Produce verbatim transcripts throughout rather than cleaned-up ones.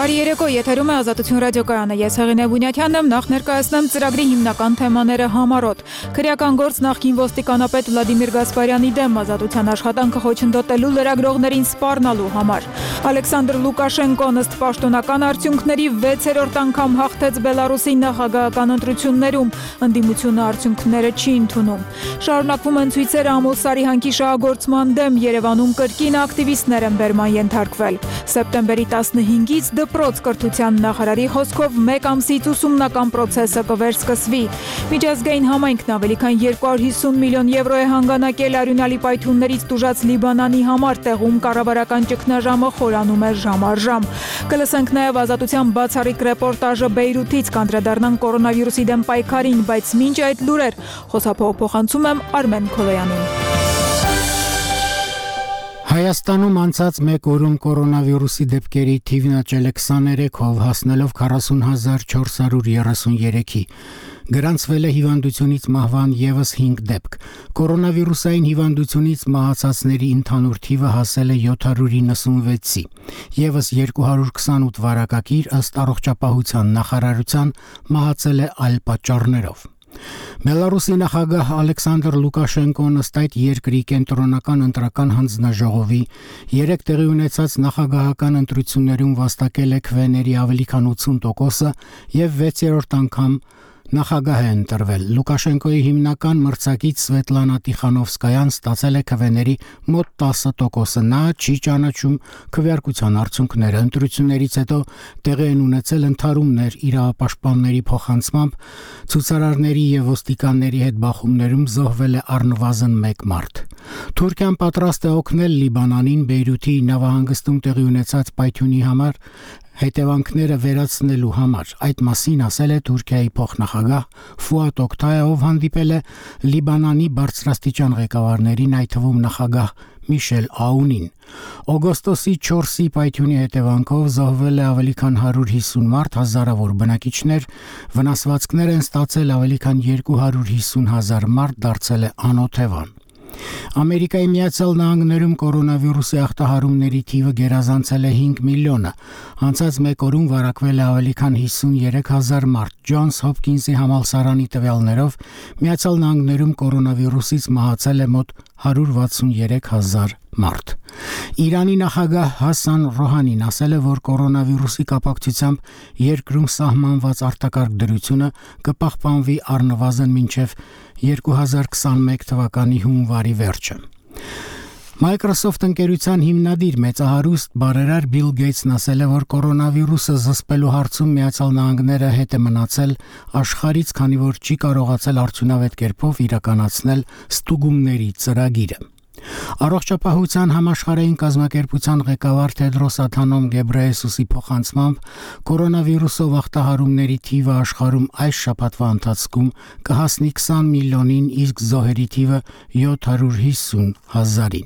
Բարի երեկո, եթերում է Ազատություն ռադիոկայանը։ Ես Հեղինե Բունյաթյանն եմ, նախ ներկայացնեմ ծրագրի հիմնական թեմաները համառոտ։ Քրեական գործ նախկին ոստիկանապետ Վլադիմիր Գասպարյանի դեմ ազատության աշխատանքը խոչընդոտելու լրագրողներին սպառնալու համար։ Ալեքսանդր Լուկաշենկոն ըստ պաշտոնական արդյունքների վեցերորդ անգամ հաղթեց Բելարուսի նախագահական ընտրություններում, ընդդիմությունը արդյունքները չի ընդունում։ Շարունակվում են ցույցերը Ամուլսարի հանքի շահագործման դեմ, Երևանում կրկին ակտիվիստներ են բերման ենթարկվել։ Սեպտեմբերի տասնհինգից դպրոց կրթության նախարարի խոսքով մեկ ամսից ուսումնական process-ը կվերսկսվի։ Միջազգային համայնքն ավելի քան երկու հարյուր հիսուն միլիոն եվրո է հանգանակել արյունալի պայթյուններից տուժած Լիբանանի համար, տեղում կառավարական ճգնաժամը խորանում է ժամ առ ժամ։ Կլսենք նաև ազատության բացառիկ ռեպորտաժը Բեյրութից, կանդրադառնանք կորոնավիրուսի դեմ պայքարին, բայց մինչ այդ լուրեր խոսափող փոխանցում եմ Արմեն Քոլոյանին։ Հայաստանում անցած մեկ օրում կորոնավիրուսի դեպքերի թիվն աճել է քսաներեքով, հասնելով քառասուն հազար չորս հարյուր երեսունյոթի։ Գրանցվել է հիվանդությունից մահվան ևս հինգ դեպք։ Կորոնավիրուսային հիվանդությունից մահացածների ընդհանուր թիվը հասել է յոթ հարյուր իննսունվեցի։ ԵՒս երկու հարյուր քսանութ վարակագիր ըստ առողջապահության նախարարության մահացել է այլ պատճառներով։ Բելարուսի նախագահ Ալեքսանդր Լուկաշենկոն ըստ այդ երկրի կենտրոնական ընտրական հանձնաժողովի երեք տեղի ունեցած նախագահական ընտրություններում վաստակել է քվեների ավելի քան ութսուն տոկոսը եւ վեցերորդ անգամ նախագահ է ընտրվել։ Լուկաշենկոյի հիմնական մրցակից Սվետլանա Տիխանովսկայան ստացել է քվեների մոտ տասը տոկոսը։ Նա չի ճանաչում քվեարկության արդյունքները։ Ընտրություններից հետո տեղի են ունեցել ընդհարումներ իրավապաշտպանների փոխանցմամբ, ցուցարարների եւ ոստիկանների հետ բախումներում զոհվել է առնվազն մեկ մարդ։ Թուրքիան պատրաստ է օգնել Լիբանանին Բեյրութի նավահանգստում տեղի ունեցած պայթյունի համար հետևանքները վերացնելու համար։ Այդ մասին ասել է Թուրքիայի փոխնախագահ Ֆուատ Օկտայը, ով հանդիպել է Լիբանանի բարձրաստիճան ղեկավարներին, այդ թվում նախագահ Միշել Աունին։ Օգոստոսի չորսի պայթյունի հետևանքով զոհվել է ավելի քան հարյուր հիսուն մարդ, հազարավոր բնակիչներ, վնասվածքներ են ստացել ավելի քան երկու հարյուր հիսուն հազար մարդ, դարձել է անօթևան։ Ամերիկայի Միացյալ Նահանգներում կորոնավիրուսի ախտահարումների թիվը գերազանցել է հինգ միլիոնը։ Անցած մեկ օրում վարակվել է ավելի քան հիսունյուրեք հազար մարդ։ Ջոնս Հոփքինսի համալսարանի տվյալներով Միացյալ Նահանգներում կորոնավիրուսից մահացել է մոտ հարյուր վաթսունյուրեք հազար մարդ։ Իրանի նախագահ Հասան Ռոհանին ասել է, որ կորոնավիրուսի կապակցությամբ երկրում սահմանված արտակարգ դրությունը կպահպանվի առնվազն մինչև երկու հազար քսանմեկ թվականի հունվարի վերջը։ Microsoft ընկերության հիմնադիր մեծահարուստ բարերար Բիլ Գեյթսն ասել է, որ կորոնավիրուսը զսպելու հարցում Միացյալ Նահանգները հետ է մնացել աշխարհից, քանի որ չի կարողացել արդյունավետ կերպով իրականացնել ստուգումների ծրագիրը։ Առողջապահության համաշխարհային կազմակերպության ղեկավար Թեդրոս Ադհանոմ Գեբրեյեսուսի փոխանցմամբ կորոնավիրուսով ախտահարումների թիվը աշխարհում այս շաբաթվա ընթացքում կհասնի քսան միլիոնին, իսկ զոհերի թիվը յոթ հարյուր հիսուն հազարին։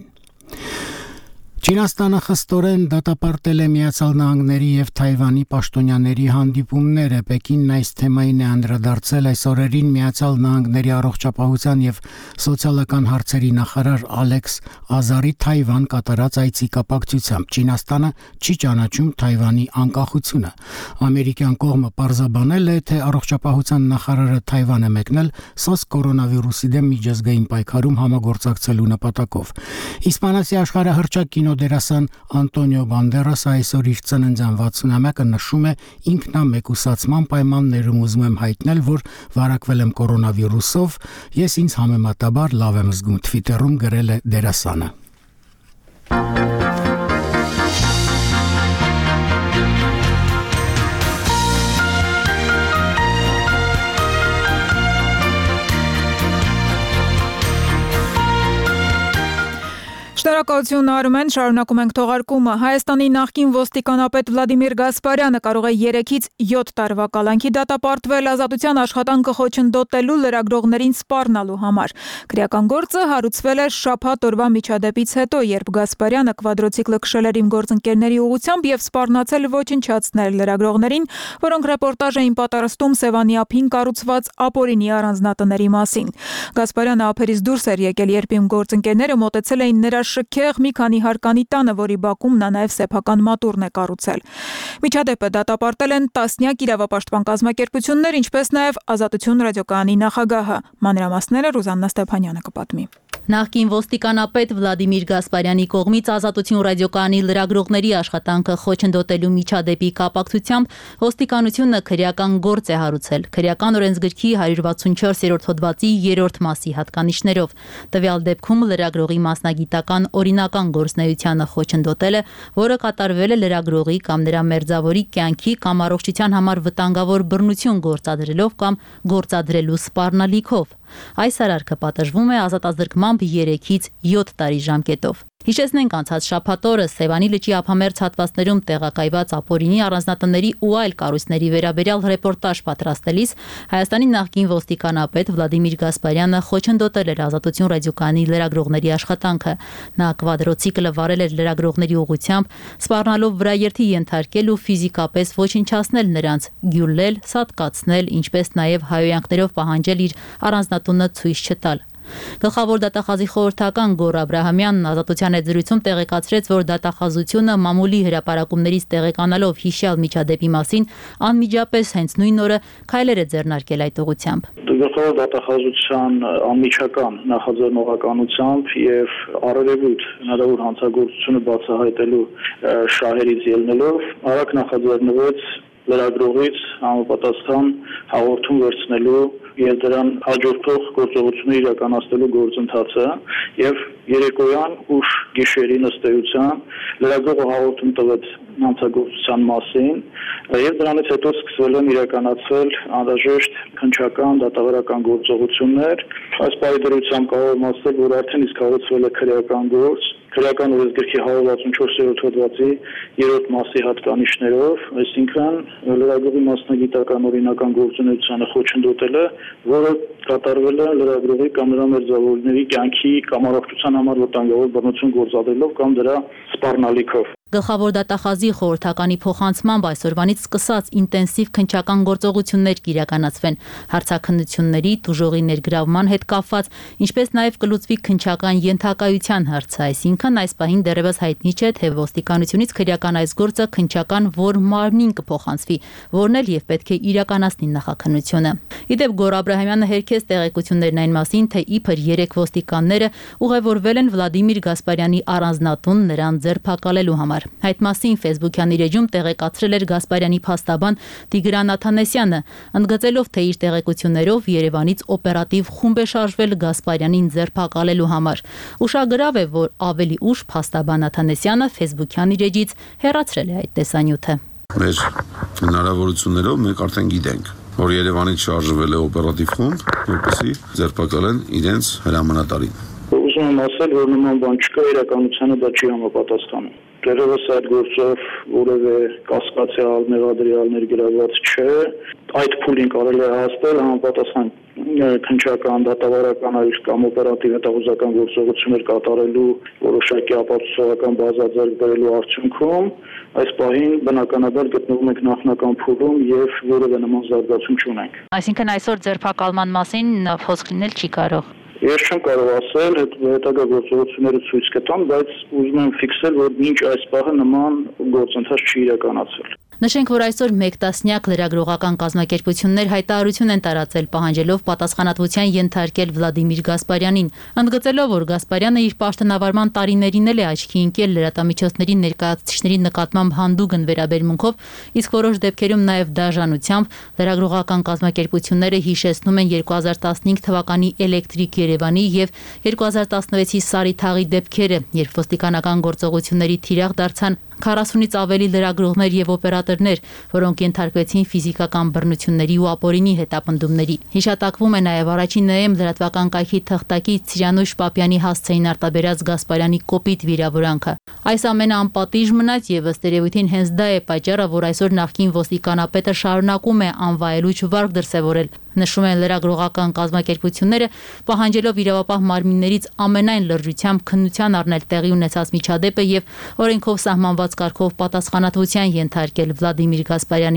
Չինաստանը խստորեն դատապարտել է Միացյալ Նահանգների եւ Թայվանի պաշտոնյաների հանդիպումները։ Պեկինն այս թեմային է անդրադարձել այս օրերին Միացյալ Նահանգների առողջապահության եւ սոցիալական հարցերի նախարար Ալեքս Ազարի Թայվան կատարած այցի կապակցությամբ։ Չինաստանը չի ճանաչում Թայվանի անկախությունը։ Ամերիկյան կողմը պարզաբանել է, թե առողջապահության նախարարը Թայվան է մեկնել սոս կորոնավիրուսի դեմ միջազգային պայքարում համագործակցելու նպատակով։ Իսպանացի աշխարհահռչակ կինո դերասան Անտոնիո Բանդերասը այսօր իր ծննդյան վաթսունամյակը նշում է ինքնամեկուսացման պայմաններում։ Ուզում եմ հայտնել, որ վարակվել եմ կորոնավիրուսով, ես ինձ համեմատաբար լավ եմ զգում, Twitter-ում գրել է դերասանը։ Շնորհակալություն Արմեն, շարունակում ենք թողարկումը։ Հայաստանի նախկին ոստիկանապետ Վլադիմիր Գասպարյանը կարող է երեքից յոթ տարվա կալանքի դատապարտվել ազատության աշխատանքը խոչընդոտելու լրագրողներին սպառնալու համար։ Քրեական գործը հարուցվել է շաբաթ օրվա միջադեպից հետո, երբ Գասպարյանը կվադրոցիկլը քշել էր իմ գործընկերների ուղղությամբ եւ սպառնացել ոչնչացնել լրագրողներին, որոնք ռեպորտաժ էին պատրաստում Սևանի ափին կառուցված ապօրինի առանձնատների մասին։ Գասպարյանը ափերից դուրս էր եկել, երբ իմ գործընկերները մոտեցել էին նրա քեղ մի քանի հարկանի տանը, որի բակում նա նաև սեփական մատուռն է կառուցել։ Միջադեպը դատապարտել են տասնյակ իրավապաշտպան կազմակերպություններ, ինչպես նաև Ազատություն ռադիոկայանի նախագահը։ Մանրամասները Ռուզաննա Ստեփանյանը կպատմի։ Նախկին ոստիկանապետ Վլադիմիր Գասպարյանի կողմից Ազատություն ռադիոկայանի լրագրողների աշխատանքը խոչընդոտելու միջադեպի կապակցությամբ ոստիկանությունը քրեական գործ է հարուցել քրեական օրենսգրքի հարյուր վաթսունչորսերորդ հոդվածի երրորդ մասի հատկանիշներով։ Տվյալ դեպքում լրագրողի մասնագիտական օրինական գործունեությանը խոչընդոտել է, որը կատարվել է լրագրողի կամ նրա մերձավորի կյանքի կամ առողջության համար վտանգավոր բռնություն գործադրելով կամ գործադրելու սպառնալիքով։ Այս արարքը պատժվում է ազատազրկմամբ երեքից յոթ տարի ժամկետով։ Հիշեցնենք անցած շաբաթ օրը Սևանի լճի ափամերձ հատվածներում տեղակայված ապօրինի առանձնատների ու այլ կառույցների վերաբերյալ ռեպորտաժ պատրաստելիս Հայաստանի նախկին ոստիկանապետ Վլադիմիր Գասպարյանը խոչընդոտել էր Ազատություն ռադիոկայանի լրագրողների աշխատանքը։ Նա կվադրոցիկլը վարել էր լրագրողների ուղղությամբ, սպառնալով վրաերթի ենթարկել ու ֆիզիկապես ոչնչացնել նրանց, գյուլել, սատկացնել, ինչպես նաև հայհոյանքներով պահանջել իր առանձնատունը ցույց չտալ։ Գլխավոր դատախազի խորհրդական Գոռ Աբրահամյանն Ազատության հետ զրույցում տեղեկացրեց, որ դատախազությունը մամուլի հրապարակումներից տեղեկանալով հիշյալ միջադեպի մասին անմիջապես հենց նույն օրը քայլեր է ձեռնարկել այդ ուղղությամբ։ Գլխավոր դատախազության անմիջական նախաձեռնողականությամբ եւ առերևույթ հնարավոր հանցագործությունը բացահայտելու շահերից ելնելով արագ նախաձեռնվեց լրագրողից համապատասխան հաղորդում վերցնելու եւ դրան հաջորդող գործողություններ իրականացնելու գործընթացը եւ երեկոյան ուշ գիշերին ըստ էության լրագրողը հաղորդում տվեց հանցագործության մասին եւ դրանից հետո սկսվել են իրականացվել անհրաժեշտ քննչական դատավարական գործողություններ։ Այս պայմանությամբ կարող եմ ասել, որ արդեն իսկ հարուցվել է քրեական գործ քրեական օրենսգրքի հարյուր վաթսունչորսերորդ հոդվածի երրորդ մասի հատկանիշներով, այսինքն լրագրողի մասնագիտական օրինական գործունեությանը խոչընդոտել է, որը կատարվել է լրագրողի կամ նրա մերձավորների կյանքի կամ առողջության համար վտանգավոր բռնություն գործադրելով կամ դրա սպառնալիքով։ Գլխավոր դատախազի խորհրդականի փոխանցմամբ այսօրվանից սկսած ինտենսիվ քննչական գործողություններ կիրականացվեն հարցաքննությունների, տուժողի ներգրավման հետ կապված, ինչպես նաև կլուծվի քննչական ենթակայության հարցը, այսինքն այս պահին դեռևս հայտնի չէ, թե ոստիկանությունից քրեական այս գործը քննչական որ մարմնին կփոխանցվի, որն էլ եւ պետք է իրականացնի նախաքննությունը։ Իդեպ Գոռ Աբրահամյանը հերքեց տեղեկություններն այն մասին, թե իբր երեք ոստիկանները ուղևորվել են Վլադիմիր Գասպարյանի առանձնատուն նրան ձերբակալելու համար։ Այդ մասին Facebook-յան իր էջում տեղեկացրել էր Գասպարյանի փաստաբան Տիգրան Աթանեսյանը, ընդգծելով, թե իր տեղեկություններով Երևանից օպերատիվ խումբ է շարժվել Գասպարյանին ձերբակալելու համար։ Ուշագրավ է, որ ավելի ուշ փաստաբան Աթանեսյանը Facebook-յան իր էջից հեռացրել է այդ տեսանյութը։ Մեր հնարավորություններով մենք արդեն գիտենք, որ Երևանից շարժվել է օպերատիվ խումբ, որպեսզի ձերբակալեն իրենց հրամանատարին։ Ուզում եմ ասել, որ նման բան չկա, իրականությանը դա չի համապատասխանում։ Դեռևս այդ գործով որևէ կասկածյալ մեղադրյալ ներգրավված չէ։ Այդ փուլին կարելի է հասնել համապատասխան քննչական դատավարական այլ կամ օպերատիվ հետախուզական գործողություններ կատարելու որոշակի ապացուցողական բազա ձեռք բերելու արդյունքում այս պահին բնականաբար գտնվում ենք նախնական փուլում եւ որևէ նման զարգացում չունենք։ Այսինքն այսօր ձերբակալման մասին խոսք լինել չի կարող։ Ես չեմ կարող ասել, հետագա գործողությունները ցույց կտան, բայց ուզում եմ ֆիքսել, որ մինչ այս պահը նման գործընթաց չի իրականացվել։ Նշենք, որ այսօր մեկ տասնյակ լրագրողական կազմակերպություններ հայտարարություն են տարածել պահանջելով պատասխանատվության ենթարկել Վլադիմիր Գասպարյանին, ընդգծելով, որ Գասպարյանը իր պաշտոնավարման տարիներին էլ է աչքի ընկել լրատվամիջոցների ներկայացուցիչների նկատմամբ հանդուգն վերաբերմունքով, իսկ որոշ դեպքերում նաև դաժանությամբ լրագրողական կազմակերպությունները հիշեցնում են երկու հազար տասնհինգ թվականի Էլեկտրիկ Երևանի եւ երկու հազար տասնվեցի Սարի թաղի դեպքերը, երբ ոստիկանական գործողությունների թիրախ դարձան քառասունից ավելի լրագրողներ եւ օպերատորներ, որոնք ենթարկվեցին ֆիզիկական բռնությունների ու ապօրինի հետապնդումների։ Հիշատակվում է նաեւ առաջին նոյեմբեր լրատվական կայքի թղթակից Սիրանուշ Պապյանի հասցեին արտաբերած Գասպարյանի կոպիտ վիրավորանքը։ Այս ամենը անպատիժ մնաց եւ ըստ երևույթին հենց դա է պատճառը, որ այսօր նախկին ոստիկանապետը շարունակում է անվայելուչ վարք դրսեւորել։ Նշում են լրագրողական կազմակերպությունները, պահանջելով իրավապահ մարմիններից ամենայն լրջությամբ քննության առնել տեղի ունեցած միջադեպը եւ օրենքով սահմանված կարգով պատասխանատվության ենթարկել Վլադիմիր Գասպարյանին։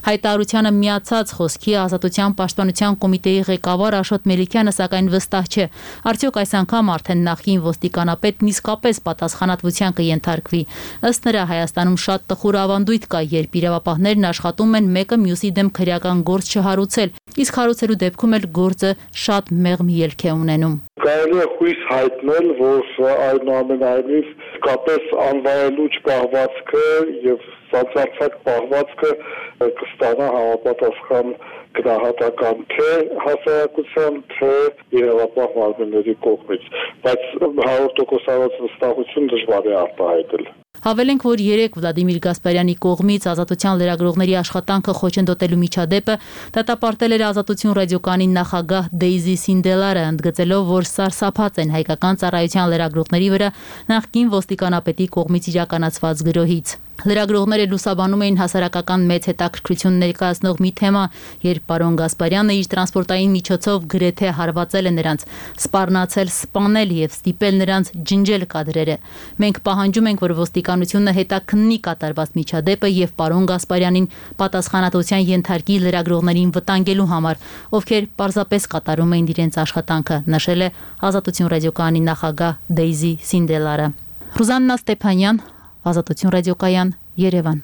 Հայտարարությանը միացած խոսքի Ազատության պաշտպանության կոմիտեի ղեկավար Աշոտ Մելիքյանը սակայն վստահ չէ, արդյոք այս անգամ արդեն նախկին ոստիկանապետն իսկապես պատասխանատվության կենթարկվի։ Ըստ նրա Հայաստանում շատ տխուր ավանդույթ կա, երբ իրավապահներն աշխատում են մեկը մյուսի դեմ քրեական գործ չհարուցել, իսկ հարուցելու դեպքում էլ գործը շատ մեղմ ելք է ունենում։ Կարելի է հույս հայտնել, որ այնուամենայնիվ կապես անվայելուչ պահվածքը եւ սոցիալական պահվածքը կստանա համապատասխան գնահատական թե հասարակության, թե իրավապահ մարմինների կողմից, բայց հարյուր տոկոս վստահություն դժվար է արտահայտել։ Հավելենք, որ երեկ Վլադիմիր Գասպարյանի կողմից Ազատության լրագրողների աշխատանքը խոչընդոտելու միջադեպը դատապարտել էր Ազատություն ռադիոկայանի նախագահ Դեյզի Սինդելարը, ընդգծելով, որ սարսափած են հայկական ծառայության լրագրողների վրա նախկին ոստիկանապետի կողմից իրականացված գրոհից։ Լրագրողները լուսաբանում էին հասարակական մեծ հետաքրքրություն ներկայացնող մի թեմա, երբ պարոն Գասպարյանը իր տրանսպորտային միջոցով գրեթե հարվածել է նրանց, սպառնացել, սպանել եւ ստիպել նրանց ջնջել կադրերը։ Մենք պահանջում ենք, որ ոստիկանությունը հետաքննի կատարված միջադեպը եւ պարոն Գասպարյանին պատասխանատվության ենթարկի լրագրողներին վտանգելու համար, ովքեր պարզապես կատարում էին իրենց աշխատանքը, նշել է Ազատություն ռադիոկայանի նախագահ Դեյզի Սինդելարը։ Ռուզաննա Ստեփանյան, Ազատություն ռադիոկայան, Երևան։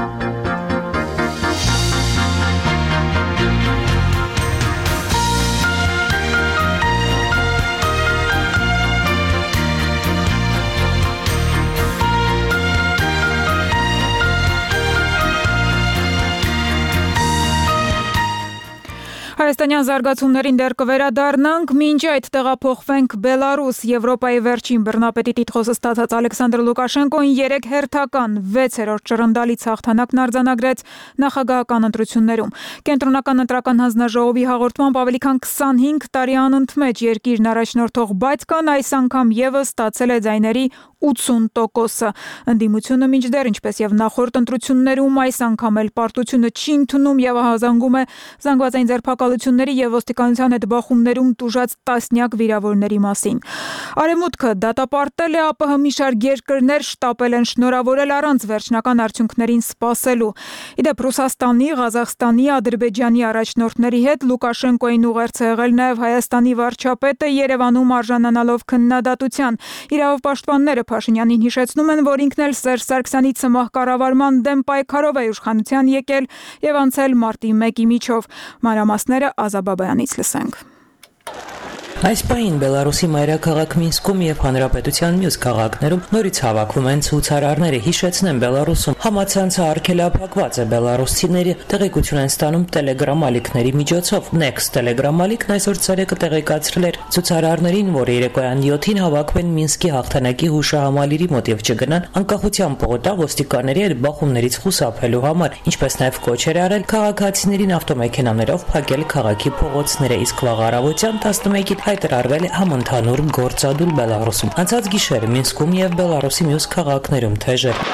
Հայաստանյան զարգացումներին դեռ կվերադառնանք, մինչ այդ տեղափոխվենք Բելարուս։ Եվրոպայի վերջին բռնապետի տիտղոսը ստացած Ալեքսանդր Լուկաշենկոն երեք հերթական վեցերորդ ճռնդալից հաղթանակն արձանագրեց նախագահական ընտրություններում։ Կենտրոնական ընտրական հանձնաժողովի հաղորդմամբ ավելի քան քսանհինգ տարի անընդմեջ երկիրն առաջնորդող Բայցկան այս անգամ եւս ստացել է ձայների ութսուն տոկոսը։ Ընդդիմությունը մինչդեռ, ինչպես եւ նախորդ ընտրություններում, այս անգամ էլ պարտությունը չի ընդունում եւ ահազանգում է զանգվածային ձերբակալությունների եւ ոստիկանության հետ բախումներում տուժած տասնյակ վիրավորների մասին։ Արևմուտքը դատապարտել է ԱՊՀ մի շարք երկրներ, շտապել են շնորհավորել առանց վերջնական արդյունքներին սպասելու։ Իդեպ Ռուսաստանի, Ղազախստանի, Ադրբեջանի առաջնորդների հետ Լուկաշենկոին ուղերձ է եղել նաեւ Հայաստանի վարչապետը Երևանում արժանանալով քննադատության։ Իրավապաշտպանները Փաշինյանին հիշեցնում են, որ ինքն էլ Սերժ Սարգսյանի ցմահ կառավարման դեմ պայքարով է իշխանության եկել եւ անցել մարտի մեկի միջով։ Մանրամասները Ազաբաբայանից լսենք։ Այս պահին Բելարուսի մայրաքաղաք Մինսկում եւ հանրապետության մյուս քաղաքներում նորից հավաքվում են ցուցարարները։ Հիշեցնեն, Բելարուսում համացանցը արգելափակված է, բելարուսցիները տեղեկություն են ստանում Telegram ալիքների միջոցով։ Next Telegram ալիքն այսօր ցերեկը տեղեկացրել էր ցուցարարներին, որ երեկոյան յոթին հավաքվեն Մինսկի հաղթանակի հուշահամալիրի մոտ եւ չգնան անկախության պողոտա ոստիկանների հետ բախումներից խուսափելու համար, ինչպես նաեւ կոչեր արել քաղաքացիներին ավտոմեքենաներով փակել քաղաքի փողոցները, իսկ վաղ առավոտյան տասնմեկին հայտարարվել է համընդհանուր գործադուլ Բելարուսում։ Անցած գիշեր Մինսկում եւ Բելարուսի մյուս քաղաքներում թեժեր։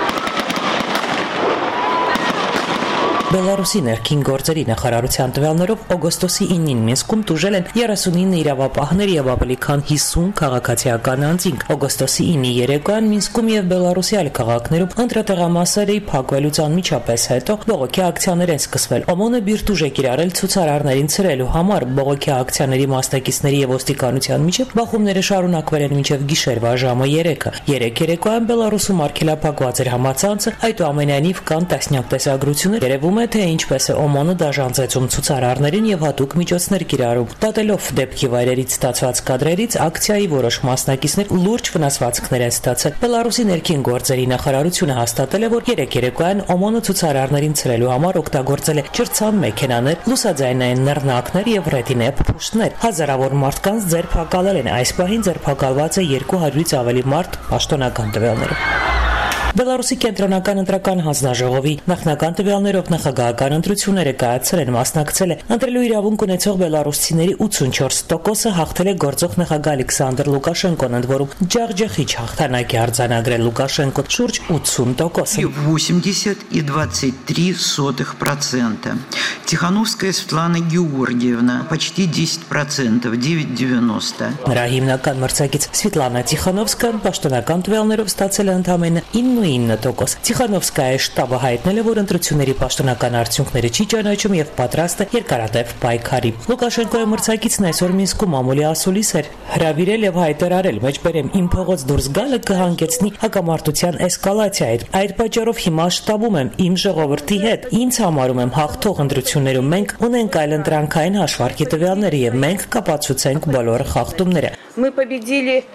Բելարուսի ներքին գործերի նախարարության տվյալներով օգոստոսի ինին Մինսկում տուժել են երեսունինը իրավապահներ եւ ավելի քան հիսուն քաղաքացիական անձինք։ Օգոստոսի ինի երեկոյան Մինսկում եւ Բելարուսի այլ քաղաքներում ընտրատեղամասերի փակվելուց անմիջապես հետո բողոքի ակցիաներ են սկսվել։ ՕՄՈՆ-ը բիրտուժ է կիրառել ցուցարարներին ցրելու համար։ Բողոքի ակցիաների մասնակիցների եւ ոստիկանության միջև բախումները շարունակվել են մինչեւ գիշերվա ժամը երեքը։ Երեք երեկոյան Բելարուսում արգելափակված էր համացանցը, այդուամենայնիվ կան տասնյակ տեսագրություններ, երևում է, թե ինչպես է ՕՄՈՆ-ը դաժանձեցում ցուցարարներին եւ հատուկ միջոցներ կիրառում։ Դատելով դեպքի վայրերից ստացված կադրերից, ակցիայի որոշ մասնակիցներ լուրջ վնասվածքներ են ստացել։ Բելարուսի ներքին գործերի նախարարությունը հաստատել է, որ երեք երեկոյան ՕՄՈՆ-ը ցուցարարներին ցրելու համար օգտագործել է ջրցան մեքենաներ, լուսաձայնային նռնակներ եւ ռետինե փուշտներ։ Հազարավոր մարդկանց ձերբակալել են։ Այս պահին ձերբակալված է երկու հարյուրից ավելի մարդ, պաշտոնական տվյալներով։ Բելարուսի կենտրոնական ընտրական հանձնաժողովի նախնական տվյալներով նախագահական ընտրությունները կայացել են, մասնակցել է ընտրելու իրավունք ունեցող բելարուսցիների ութսունչորս տոկոսը, հաղթել է գործող նախագահ Ալեքսանդր Լուկաշենկոն, ընդ որում ջախջախիչ հաղթանակ է արձանագրել Լուկաշենկոն շուրջ ութսուն տոկոս։ восемьдесят и двадцать три сотых процента. Тихановская Светлана Георгиевна почти десять процентов, девять девяносто. Նրա հիմնական մրցակից Սվետլանա Տիխանովսկան պաշտոնական տվյալներով ստացել է ընդամենը ինը քսանինը տոկոս։ Տիխանովսկայի շտաբը հայտնել է, որ ընտրությունների պաշտոնական արդյունքները չի ճանաչում եւ պատրաստ է երկարատև պայքարի։ Լուկաշենկոյի մրցակիցն այսօր Մինսկում ամուլի ասուլիս էր հրավիրել եւ հայտարարել, մեջբերեմ իմ փողոց դուրս գալը կհանգեցնի հակամարտության էսկալացիայի։ Այդ պատճառով հիմա շտաբում եմ իմ ժողովրդի հետ։ Ինձ համարում եմ հաղթող ընտրություններում մենք ունենք այլընտրանքային հաշվարկի տվյալները եւ մենք կապացուցենք բոլոր խախտումները։ Мы победили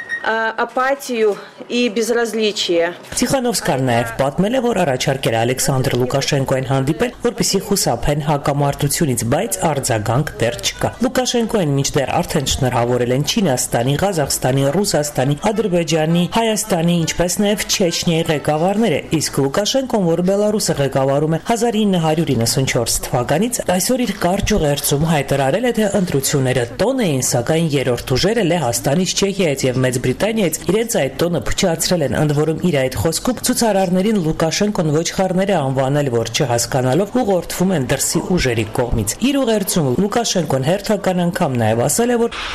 апатию и безразличие. Տիխանովսկան նաև պատմել է, որ առաջարկել է Ալեքսանդր Լուկաշենկոին հանդիպել, որպեսզի խուսափեն հակամարտությունից, բայց արձագանք դեռ չկա։ Լուկաշենկոին մինչդեռ արդեն շնորհավորել են Չինաստանի, Ղազախստանի, Ռուսաստանի, Ադրբեջանի, Հայաստանի, ինչպես նաև Չեչնիայի ղեկավարները, իսկ Լուկաշենկոն, որ Բելարուսը ղեկավարում է հազար ինը հարյուր իննսունչորս թվականից, այսօր իր կարճ ուղերձում հայտարարել է, թե ընտրությունները տոն էին, սակայն երրորդ ուժերը Լեհաստանից, Չեխիայից եւ Մեծ Բրիտանիայից իրենց այդ տոնը փչացրել են, ընդ որում իր այդ խոսքում ցուցարարներին Լուկաշենկոն ոչխարներ է անվանել, որ չհասկանալով ուղղորդվում են դրսի ուժերի կողմից։ Իր ուղերձում Լուկաշենկոն հերթական անգամ նաև ասել է, որ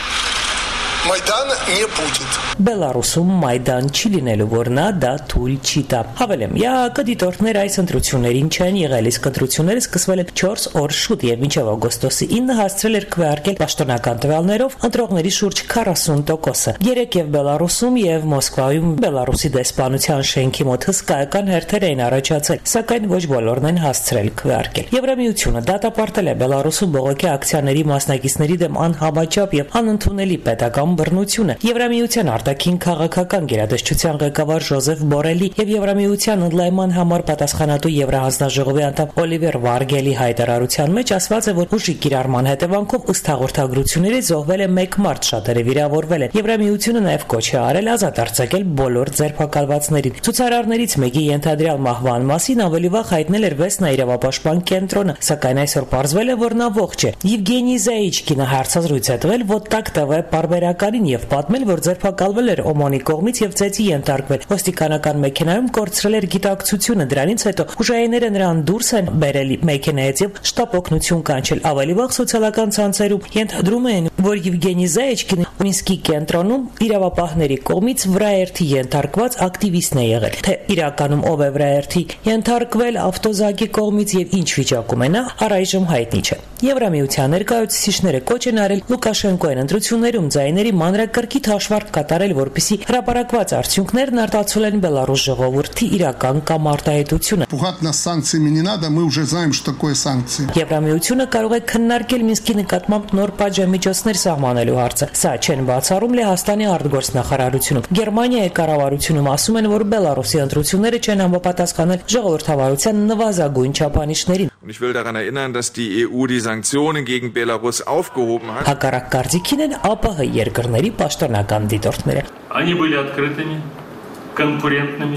Майдан не будет. Բելարուսում Մայդան չի լինելու, որ նա դա թույլ չի տա։ Հավելեմ, ԵԱՀԿ դիտորդներ այս ընտրություններին չեն եղել, իսկ ընտրությունները սկսվել են չորս օր շուտ եւ մինչեւ օգոստոսի ինը հասցրել էր քվեարկել պաշտոնական տվյալներով ընտրողների շուրջ քառասուն տոկոսը։ Երեկ եւ Բելարուսում եւ Մոսկվայում Բելարուսի դեսպանության շենքի մոտ հսկայական հերթեր էին առաջացել, սակայն ոչ բոլորն են հասցրել քվեարկել։ Եվրամիությունը դատապարտել է Բելարուսում բողոքի ակցիաների մասնակիցների դեմ անհամաչափ եւ անընդունելի պետական բռնությունը։ Եվրամիության արտաքին քաղաքական գերատեսչության ղեկավար Ժոզեֆ Բորելի եւ Եվրամիության ընդլայնման համար պատասխանատու Եվրահանձնաժողովի անդամ Օլիվեր Վարգելի հայտարարության մեջ ասված է, որ ուժի կիրառման հետևանքով ըստ հաղորդագրությունների զոհվել է մեկ մարդ, շատերը վիրավորվել են։ Եվրամիությունը նաեւ կոչ է արել ազատ արձակել բոլոր ձերբակալվածներին։ Ցուցարարներից մեկի ենթադրյալ մահվան մասին ավելի վաղ հայտնել էր Վեսնա իրավապաշտպան կենտրոնը, սակայն այսօր պարզվել է, որ նա ողջ է։ Եվգենի Զայիչկինը հարցազրույց է տվել Ոտակ T V պարբերականին եւ պատմել, որ ձերբակալվել էր Օմոնի կողմից եւ ծեծի ենթարկվել։ Ոստիկանական մեքենայում կորցրել էր գիտակցությունը, դրանից հետո ուժայինները նրան դուրս են բերել մեքենայից եւ շտապ օգնություն կանչել։ Ավելի վաղ սոցիալական ցանցերում ենթադրում են, որ Եվգենի Զայիչկինը Մինսկի կենտրոնում իրավապահների կողմից վրաերթի ենթարկված ակտիվիստ է եղել։ Թե իրականում ով է վրաերթի ենթարկվել ավտոզակի կողմից եւ ինչ վիճակում է նա, առայժմ հայտնի չէ։ Եվրամիության ներկայացուցիչները կոչ են արել Լուկաշենկոյին ընտրություններում ձայների մանրակրկիտ հաշվարկ կատարել, որպեսզի հրապարակված արդյունքներն արտացոլեն Բելարուս ժողովրդի իրական կամ արտահայտությունը։ Пугать нас санкциями не надо, мы уже знаем, что такое санкции. Եվրամիությունը կարող է քննարկել Մինսկի նկատմամբ նոր պատժամիջոցներ սահմանելու հարցը։ Սա չեն բացառում Լեհաստանի արտգործնախարարությունում։ Գերմանիայի կառավարությունում ասում են, որ Բելարուսի ընտրությունները չեն համապատասխանել ժողովրդավարության նվազագույն չափանիշներին։ Und ich will daran erinnern, dass die E U die Sanktionen gegen Belarus aufgehoben hat. Հակառակ կարծիքին են ԱՊՀ երկրների պաշտոնական դիտորդները։ Они были открытыми, конкурентными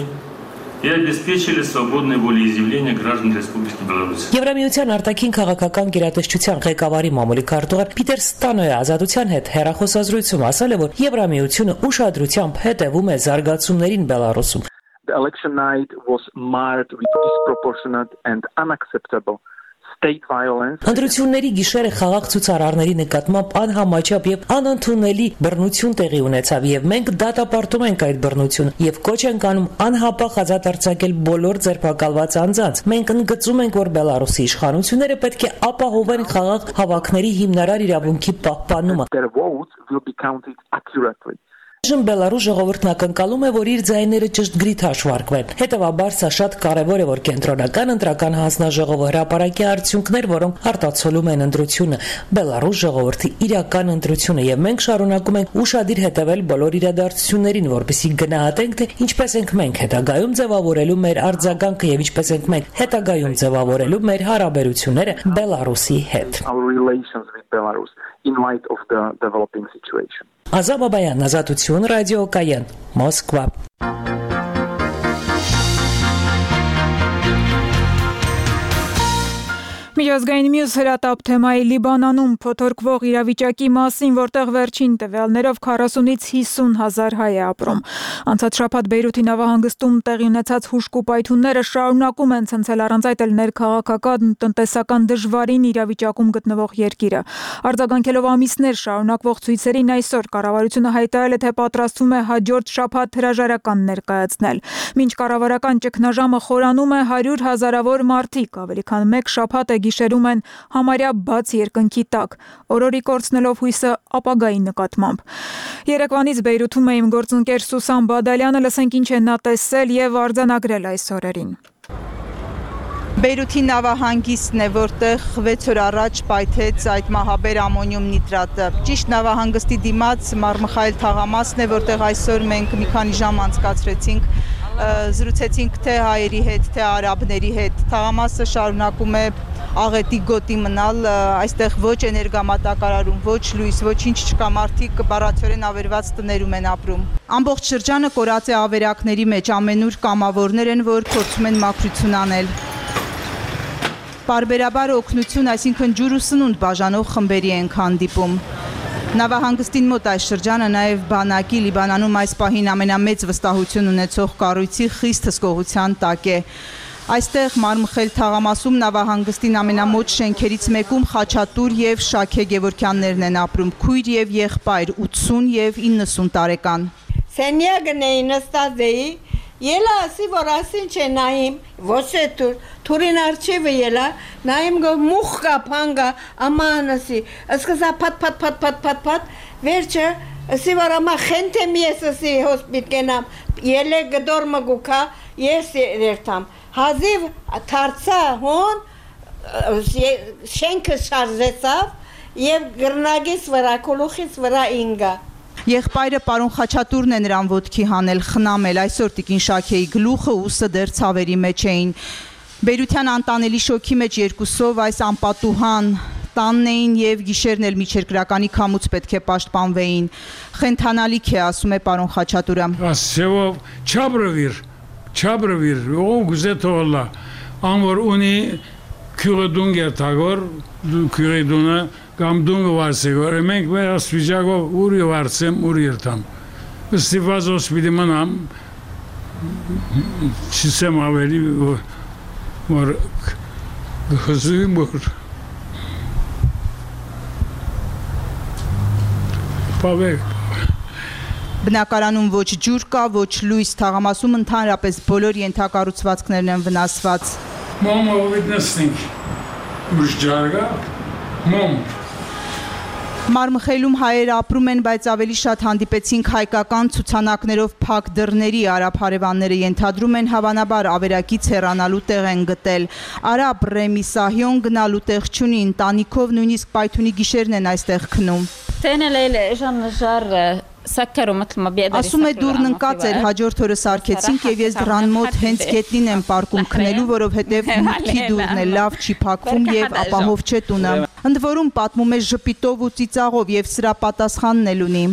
и обеспечили свободное волеизъявление граждан Республики Беларусь. Եվրամիության արտաքին քաղաքական գերատեսչության ղեկավարի մամուլի քարտուղար Պիտեր Ստանոյը ազատության հետ հեռախոսազրույցում ասել է, որ Եվրամիությունը ուշադրությամբ հետևում է զարգացումներին Բելարուսում։ The election night was marred with disproportionate and unacceptable state violence. Ընտրությունների գիշերը խաղաղ ցուցարարների նկատմամբ անհամաչափ եւ անընդունելի բռնություն տեղի ունեցավ եւ մենք դատապարտում ենք այդ բռնությունը եւ կոչ ենք անում անհապաղ ազատ արձակել բոլոր ձերբակալված անձանց։ Մենք ընդգծում ենք, որ Բելարուսի իշխանությունները պետք է ապահովեն խաղաղ հավաքների հիմնարար իրավունքի պահպանումը։ Their votes will be counted accurately. Այժմ Բելարուս ժողովուրդն ակնկալում է, որ իր ձայները ճշտգրիտ հաշվարկվեն։ Հետևաբար սա շատ կարևոր է, որ կենտրոնական ընտրական հանձնաժողովը հրապարակի արդյունքներ, որոնք արտացոլում են ընտրությունը, Բելարուս ժողովրդի իրական ընտրությունը, եւ մենք շարունակում ենք ուշադիր հետևել բոլոր իրադարձություններին, որպեսզի գնահատենք, թե ինչպես ենք մենք հետագայում ձևավորելու մեր արձագանքը եւ ինչպես ենք մենք հետագայում ձևավորելու մեր հարաբերությունները Բելարուսի հետ։ Our relations with Belarus in light of the developing situation. Ազատ Բաբայան, Ազատություն, Ռադիո Կայան, Մոսկվա։ Միջազգային մյուս հրատապ թեմայի Լիբանանում փոթորկվող իրավիճակի մասին, որտեղ վերջին տվյալներով քառասունից հիսուն հազար հայ է ապրում։ Անցած շաբաթ Բեյրութի նավահանգստում տեղի ունեցած հուժկու պայթյունները շարունակում են ցնցել առանց այդ էլ ներքաղաքական տնտեսական դժվարին իրավիճակում գտնվող երկիրը։ Արձագանքելով ամիսներ շարունակվող ցույցերին, այսօր կառավարությունը հայտարարել է, թե պատրաստվում է հաջորդ շաբաթ հրաժարական ներկայացնել։ Մինչ կառավարական ճգնաժամը խորանում է, հարյուր հազարավոր մարդիկ ավելի քան մեկ շաբաթ է գիշերում են համարյա բաց երկնքի տակ, օրորի կորցնելով հույսը ապագայի նկատմամբ։ Երեկվանից Բեյրութում է իմ գործընկեր Սուսան Բադալյանը, լսենք ինչ է նա տեսել եւ արձանագրել այս օրերին։ Բեյրութի նավահանգիստն է, որտեղ վեց օր առաջ պայթեց այդ մահաբեր ամոնիում նիտրատը։ Ճիշտ նավահանգստի դիմաց Մարմխայել թաղամասն է, որտեղ այսօր մենք մի քանի ժամ անցկացրեցինք, զրուցեցինք թե հայերի հետ, թե արաբների հետ։ Թաղամասը շարունակում է աղետի գոտի մնալ, այստեղ ոչ էներգամատակարարում, ոչ լույս, ոչինչ չկա, մարդիկ բառացիորեն ավերված տներում են ապրում։ Ամբողջ շրջանը կորած է ավերակների մեջ, ամենուր կամավորներ են, որ փորձում են մաքրություն անել։ Պարբերաբար օգնություն, այսինքն ջուր ու սնունդ բաժանող խմբերի ենք հանդիպում։ Նավահանգստին մոտ այս շրջանը նաև բանակի Լիբանանում այս պահին ամենամեծ վստահություն ունեցող կառույցի խիստ հսկողության տակ է։ Այստեղ Մարմխել թաղամասում նավահանգստին ամենամոտ շենքերից մեկում Խաչատուր եւ Շաքե Գևորգյաններն են ապրում, քույր եւ եղբայր, ութսուն եւ իննսուն տարեկան։ Սենյակն էի նստած էի, ելա ասի, որ ասին չէ նայիմ, ոչ է թուր, թուրին արջևը ելա, նայիմ գո մուխ կա, պանգա, աման ասի, ասկզա պատ, պատ, պատ, պատ, պատ, պատ, վերջը, ասի, որ ամա խենթեմ ես ասի հոսպիտ կենամ, ելե գդոր մգուկա, ես երթամ, հազիվ թարցա հոն, շենքը շարժեցավ և գրնագիս վրա, կոլուխից վրա ինգա։ Եղբայրը պարոն Խաչատուրն է նրան ոտքի հանել, խնամել, այսօր տիկին Շաքեի գլուխը ուսը դեռ ցավերի մեջ էին։ Բեյրության անտանելի շոքի մեջ երկուսով այս անպատուհան տանն էին եւ գիշերն էլ միջերկրականի քամուց պետք է պաշտպանվեին։ Խենթանալիք է, ասում է պարոն Խաչատուրը։ Ասեվով չաբրվիր, չաբրվիր, ո գուզետոլա, անոր ունի քյուրդունգ է տագոր, քյուրդունը կամ դունգը վարսեգոր, մենք մեր ասվիջակով ուրի վարսեմ, ուրի երտամ։ Ստիվազ ոսպիդի մնամ, չիսեմ ավելի, որ խզուի մոր։ Պավեք։ Բնակարանում ոչ ջուր կա, ոչ լույս, թաղամասում ընդհանրապես բոլոր ենթակառուցվածքներն են վնասված։ Մոմ վիտնեսնինք, ուրիշ ջարգա, մոմ։ Մարմխելում հայեր ապրում են, բայց ավելի շատ հանդիպեցինք հայկական ցուցանակներով փակ դռների արաբ հարևանները ենթադրում են հավանաբար ավերակից հեռանալու տեղ են գտել։ Արաբ Ռեմի Սահյոն գնալու տեղ չունի, ընտանիքով նույնիսկ պայթունի գիշերն են այստեղ քնում։ Ասում է դուրն ընկած էր, հաջորդ օրը սարքեցինք եւ ես դռան մոտ հենց գետնին եմ պարկում քնելու, որովհետեւ մուտքի դուրն է լավ չի փակվում եւ ապահով չէ տունը։ Ընդ որում պատմում է ժպիտով ու ծիծաղով եւ սրա պատասխանն էլ ունի։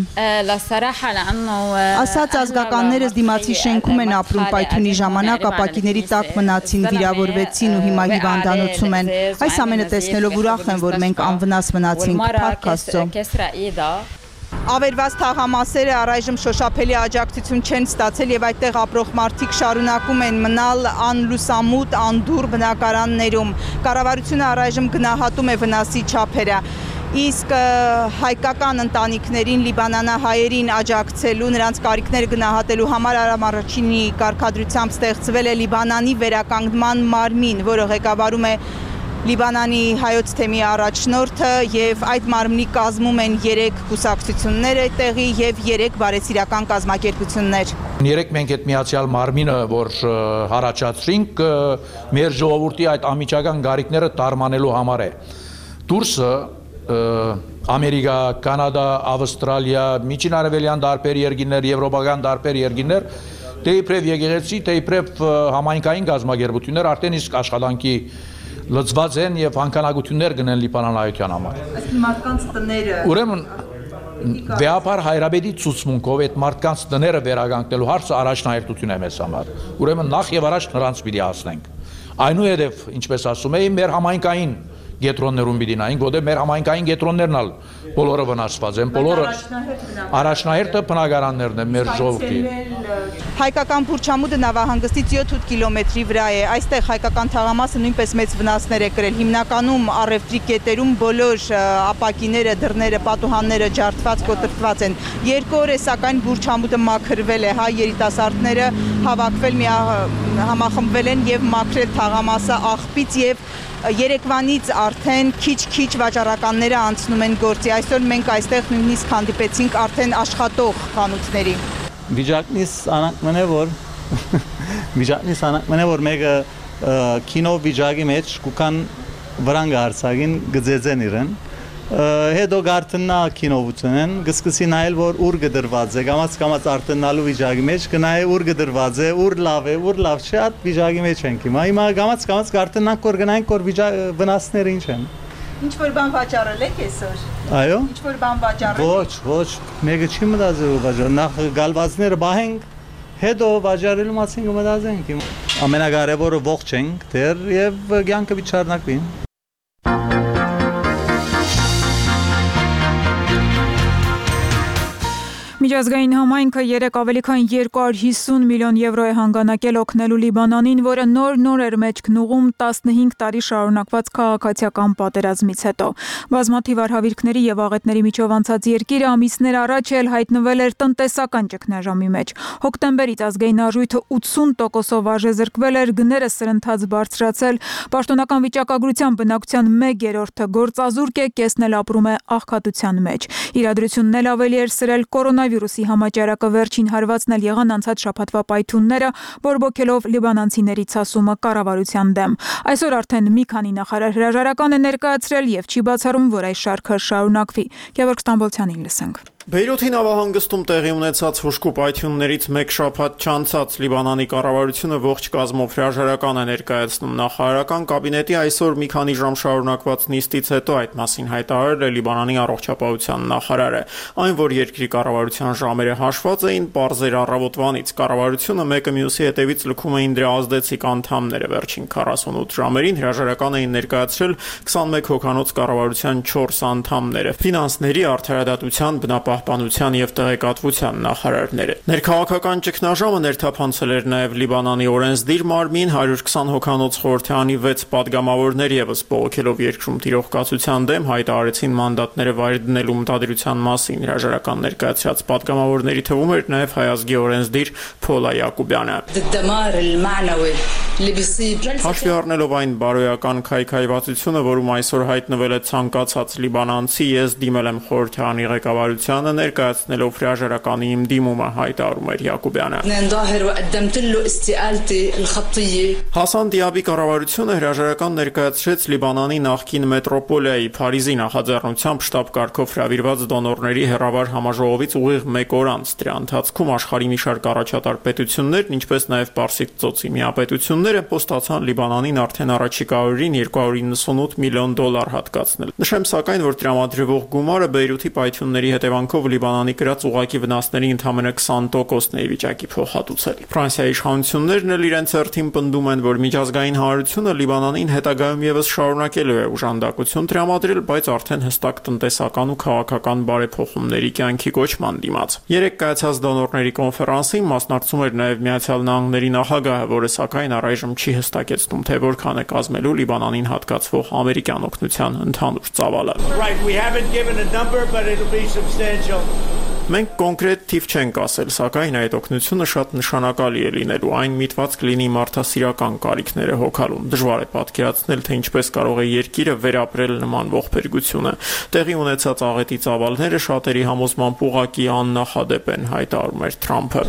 Ասած ազգականներս դիմացի շենքում են ապրում պայթյունի ժամանակ, ապակիների տակ մնացին, վիրավորվեցին ու հիմա հիվանդանոցում են։ Այս ամենը տեսնելով ուրախ եմ, որ մենք անվնաս մնացինք, փառք Աստծո։ Ավերված թաղամասերը առայժմ շոշափելի աջակցություն չեն ստացել եւ այդտեղ ապրող մարդիկ շարունակում են մնալ անլուսամուտ, անդուր բնակարաններում։ Կառավարությունը առայժմ գնահատում է վնասի չափերը։ Իսկ հայկական ընտանիքներին, լիբանանահայերին աջակցելու, նրանց կարիքները գնահատելու համար առաջինի կարգադրությամբ ստեղծվել է Լիբանանի վերականգնման մարմին, որը ղեկավարում է Լիբանանի հայոց թեմի առաջնորդը եւ այդ մարմնի կազմում են երեք կուսակցություններ այդտեղի եւ երեք բարեսիրական կազմակերպություններ։ Երեք մենք այդ միացյալ մարմինը, որ հարաճացրինք, մեր ժողովրդի այդ անմիջական գարիքները տարմանելու համար է։ Դուրսը Ամերիկա, Կանադա, Ավստրալիա, Միջին Արևելյան դարբեր երկիրներ, եվրոպական դարբեր երկիրներ, թե իբրև եկեղեցի, թե իբրև համայնքային կազմակերպություններ արդեն իսկ աշխատանքի լծված են եւ հանքանակություններ գնեն Լիբանանայության համար։ Այսինքն մարդկանց տները։ Ուրեմն վեհապար հայրաբեդի ցուցմունքով այդ մարդկանց տները վերականգնելու հարցը առաջնահերթություն է մեզ համար։ Ուրեմն նախ եւ առաջ նրանց պիտի հասնենք։ Այնուհետև, ինչպես ասում էի, մեր համայնքային գետրոններում պիտի նայենք, որտեղ մեր համայնքային գետրոններն ալ բոլորը վնասված են, բոլորը առաջնահերթը բնակարաններն են մեր ժողովրդի։ Հայկական Բուրչամուտը նավահանգստից յոթ կիլոմետրի վրա է, այստեղ հայկական թաղամասը նույնպես մեծ վնասներ է կրել, հիմնականում առևտրի կետերում բոլոր ապակիները, դռները, պատուհանները ջարդված, կոտրտված են։ Երկու օր է սակայն Բուրչամուտը մաքրվել է, հայ երիտասարդները հավաքվել, համախմբվել են եւ մաքրել թաղամասը աղբից եւ Երեկվանից արդեն քիչ-քիչ վաճառականները անցնում են գործի։ Այսօր մենք այստեղ նույնիսկ հանդիպեցինք արդեն աշխատող խանութների։ Վիճակնից անակմն է, որ վիճակնից անակմն է, որ մեկը կինո վիճակի մեջ կուքան վրան գարցագին գծեծեն իրեն։ Հետո գարտնա կինովությունեն, գսկսի նայել, որ ուր գդրված է, կամաց կամաց արտնալու վիճակի մեջ, կնայե ուր գդրված է, ուր լավ է, ուր լավ չէ, այդ վիճակի մեջ ենք հիմա։ Հիմա կամաց կամաց գարտնանք, որ գնայինք, որ վնասները ինչ են։ Ինչ-որ բան վաճառել եք այսօր։ Այո։ Ինչ-որ բան վաճառել։ Ոչ, ոչ, մեկը չի մտածել վաճառել, նախ գալվածները բահենք, հետո վաճառելու մասին կմտածենք։ Ամենակարևորը ողջ ենք դեռ եւ կյանքը վիճարնակվի։ Միջազգային համայնքը երեկ ավելի քան երկու հարյուր հիսուն միլիոն եվրո է հանգանակել օգնելու Լիբանանին, որը նոր-նոր էր մեջ գնուղում տասնհինգ տարի շարունակված քաղաքացիական պատերազմից հետո։ Բազմաթիվ արհավիրքների եւ աղետների միջով անցած երկիրը ամիսներ առաջ էլ հայտնվել էր տնտեսական ճգնաժամի մեջ։ Հոկտեմբերից ազգային արժույթը ութսուն տոկոսով արժեզրկվել էր, գները սրընթաց բարձրացել, պաշտոնական վիճակագրության բնակության մեկ երրորդը գործազուրկ է, կեսն էլ ապրում է աղքատության մեջ։ Իրադրությունն էլ ավելի էր սրել կորոնավիրուսի համաճարակը, վերջին հարվածն էլ եղան անցած շաբաթվա պայթյունները, բորբոքելով լիբանանցիների ցասումը կառավարության դեմ։ Այսօր արդեն մի քանի նախարար հրաժարական է ներկայացրել եւ չի բացառում, որ այս շարքը շարունակվի։ Գևորգ Ստամբոլցյանին լսենք։ Բեյրութի նավահանգստում տեղի ունեցած հուժկու պայթյուններից մեկ շաբաթ չանցած Լիբանանի կառավարությունը ողջ կազմով հրաժարական է ներկայացնում։ Նախարարական կաբինետի այսօր մի քանի ժամ շարունակված նիստից հետո այդ մասին հայտարարել է Լիբանանի առողջապահության նախարարը։ Այն, որ երկրի կառավարության ժամերը հաշված էին, պարզ էր առավոտվանից։ Կառավարությունը մեկը մյուսի հետևից լքում էին դրա ազդեցիկ անդամները։ Վերջին քառասունութ ժամերին հրաժարական էին ներկայացրել քսանմեկ հոգանոց կառավարության չորս անդամները։ Ֆինանսների, արդարադատության, բնապահպանության եւ տեղեկատվության նախարարները։ Ներքաղաքական ճգնաժամը ներթափանցել էր նաեւ Լիբանանի օրենսդիր մարմին, հարյուր քսան հոգանոց խորհրդարանի վեց падգամավորներ եւս բողոքելով երկրում տիրող կացության դեմ հայտարարեցին մանդատները վայր դնելու մտադրության մասին։ Հրաժարական ներկայացրած падգամավորների թվում էր նաեւ Հայ ազգի օրենսդիր Փոլա Յակոբյանը։ Հաշվի առնելով այն բարոյական քայքայվածությունը, որում այսօր հայտնվել է ցանկացած լիբանանցի, ես դիմել եմ խորհրդարանի ղեկավարությանը ներկայացնելով հրաժարականի իմ դիմումը, հայտարարում էր Յակոբյանը։ Հասան Դիաբի կառավարությունը հրաժարական ներկայացրեց Լիբանանի նախկին մետրոպոլիայի Փարիզի նախաձեռնությամբ շտաբ կարգով հրավիրված դոնորների հեռավար համաժողովից ուղիղ մեկ օր անց։ Դրա ընթացքում աշխարհի մի շարք առաջատար պետություններն, ինչպես նաև Պարսից ծոցի միապետությունները խոստացան Լիբանանին արդեն առաջիկա օրերին երկու հարյուր իննսունութ միլիոն դոլար հատկացնել։ Նշեմ սակայն, որ տրամադրվող գումարը Բեյրութի պայթյունների հետևանքով Լիբանանի կրած ուղղակի վնասների ընդամենը քսան տոկոսն է ի վիճակի փոխհատուցել։ Ֆրանսիայի իշխանություններն էլ իրենց հերթին պնդում են, որ միջազգային հանրությունը Լիբանանին հետագայում եւս շարունակելու է ուժանդակություն տրամադրել, բայց արդեն հստակ տնտեսական ու քաղաքական բարեփոխումների կյանքի կոչման դիմաց։ Երեք կայացած դոնորների կոնֆերանսին մասնակցում էր նաեւ Միացյալ Նահանգների նախագահը, որը սակայն առայժմ չի հստակեցնում, թե որքան է կազմելու Լիբանանին հատկացվող ամերիկյան օգնության ընդհանուր ծավալը։ Մենք կոնկրետ թիվ չենք ասել, սակայն այդ օգնությունը շատ նշանակալի է լինելու, այն միտված կլինի մարդասիրական կարիքները հոգալուն։ Դժվար է պատկերացնել, թե ինչպես կարող է երկիրը վերապրել նման ողբերգությունը։ Տեղի ունեցած աղետի ծավալները շատերի համոզմամբ ուղղակի աննախադեպ են, հայտարարում էր Թրամփը։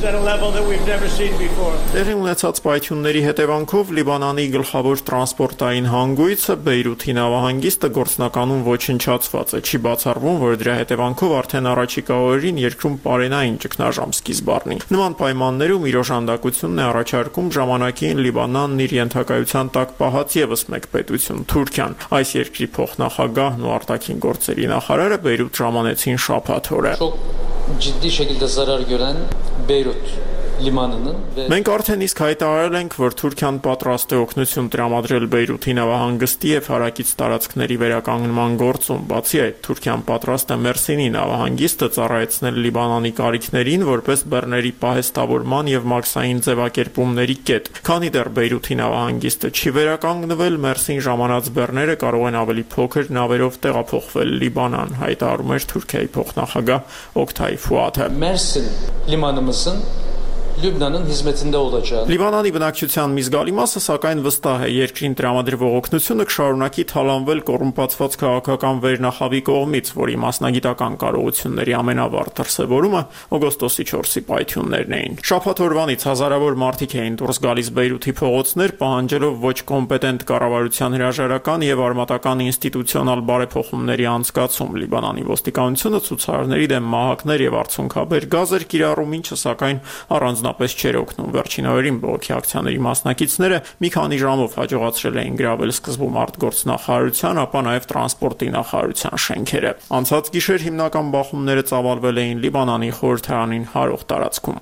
Տեղի ունեցած պայթյունների հետևանքով Լիբանանի գլխավոր տրանսպորտային հանգույցը Բեյրութի նավահանգիստը գործնականում ոչնչացված է։ Չի բացառվում, որ դրա հետևանքով արդեն առաջիկա օրերին երկրում պարենային ճգնաժամ սկիզբ առնի։ Նման պայմաններում իր օժանդակությունն է առաջարկում ժամանակին Լիբանանն իր ենթակայության տակ պահած եւս մեկ պետություն՝ Թուրքիան։ Այս երկրի փոխնախագահն ու արտաքին գործերի նախարարը Բեյրութ ժամանեցին շաբաթ օրը։ Çok ciddi şekilde zarar gören Beyrut limanının ve Մենք արդեն իսկ հայտարարել ենք, որ Թուրքիան պատրաստ է օգնություն տրամադրել Բեյրութի նավահանգստի եւ հարակից տարածքների վերականգնման գործում։ Բացի այդ, Թուրքիան պատրաստ է Մերսինի նավահանգիստը ծառայեցնել Լիբանանի կարիքներին որպես բեռների պահեստավորման եւ մաքսային ձևակերպումների կետ։ Քանի դեռ Բեյրութի նավահանգիստը չի վերականգնվել, Մերսին ժամանած բեռները կարող են ավելի փոքր նավերով տեղափոխվել Լիբանան, հայտարարում էր Թուրքիայի փոխնախագահ Օկտay Fuatը։ Mersin limanımızın Lübnan'ın hizmetinde olacağı. Լիբանանի բնակչության մի զգալի մասը սակայն վստահ է, երկրին տրամադրվող օգնությունը կշարունակի թալանվել կոռումպացված քաղաքական վերնախավի կողմից, որի մասնագիտական կարողությունների ամենավառ դրսևորումը օգոստոսի չորսի պայթյուններն էին։ Շաբաթ օրվանից հազարավոր մարդիկ էին դուրս գալիս Բեյրութի փողոցներ, պահանջելով ոչ կոմպետենտ կառավարության հրաժարական եւ արմատական ինստիտուցիոնալ բարեփոխումների անցկացում։ Լիբանանի ոստիկանությունը ցուցարարների դեմ մահակներ եւ արցունքաբեր գազ էր կիրառում, ինչը սակայն առանց պես չէր օգնում։ Վերջին օրերին բողոքի ակցիաների մասնակիցները մի քանի ժամով հաջողացրել էին գրավել սկզբում արտգործնախարարության, ապա նաև տրանսպորտի նախարարության շենքերը։ Անցած գիշեր հիմնական բախումները ծավալվել էին Լիբանանի խորհրդարանին հարող տարածքում։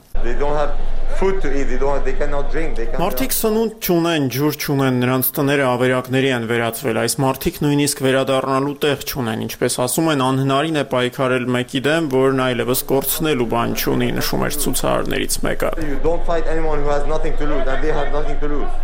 Մարդիկ սնունդ չունեն, ջուր չունեն, նրանց տները ավերակների են վերածվել, այս մարդիկ նույնիսկ վերադառնալու տեղ չունեն, ինչպես ասում են, անհնարին է պայքարել մեկի դեմ, որն այլևս կորցնելու բան չունի, նշում էր ցուցարարներից մեկը։ You don't fight anyone who has nothing to lose, and they have nothing to lose.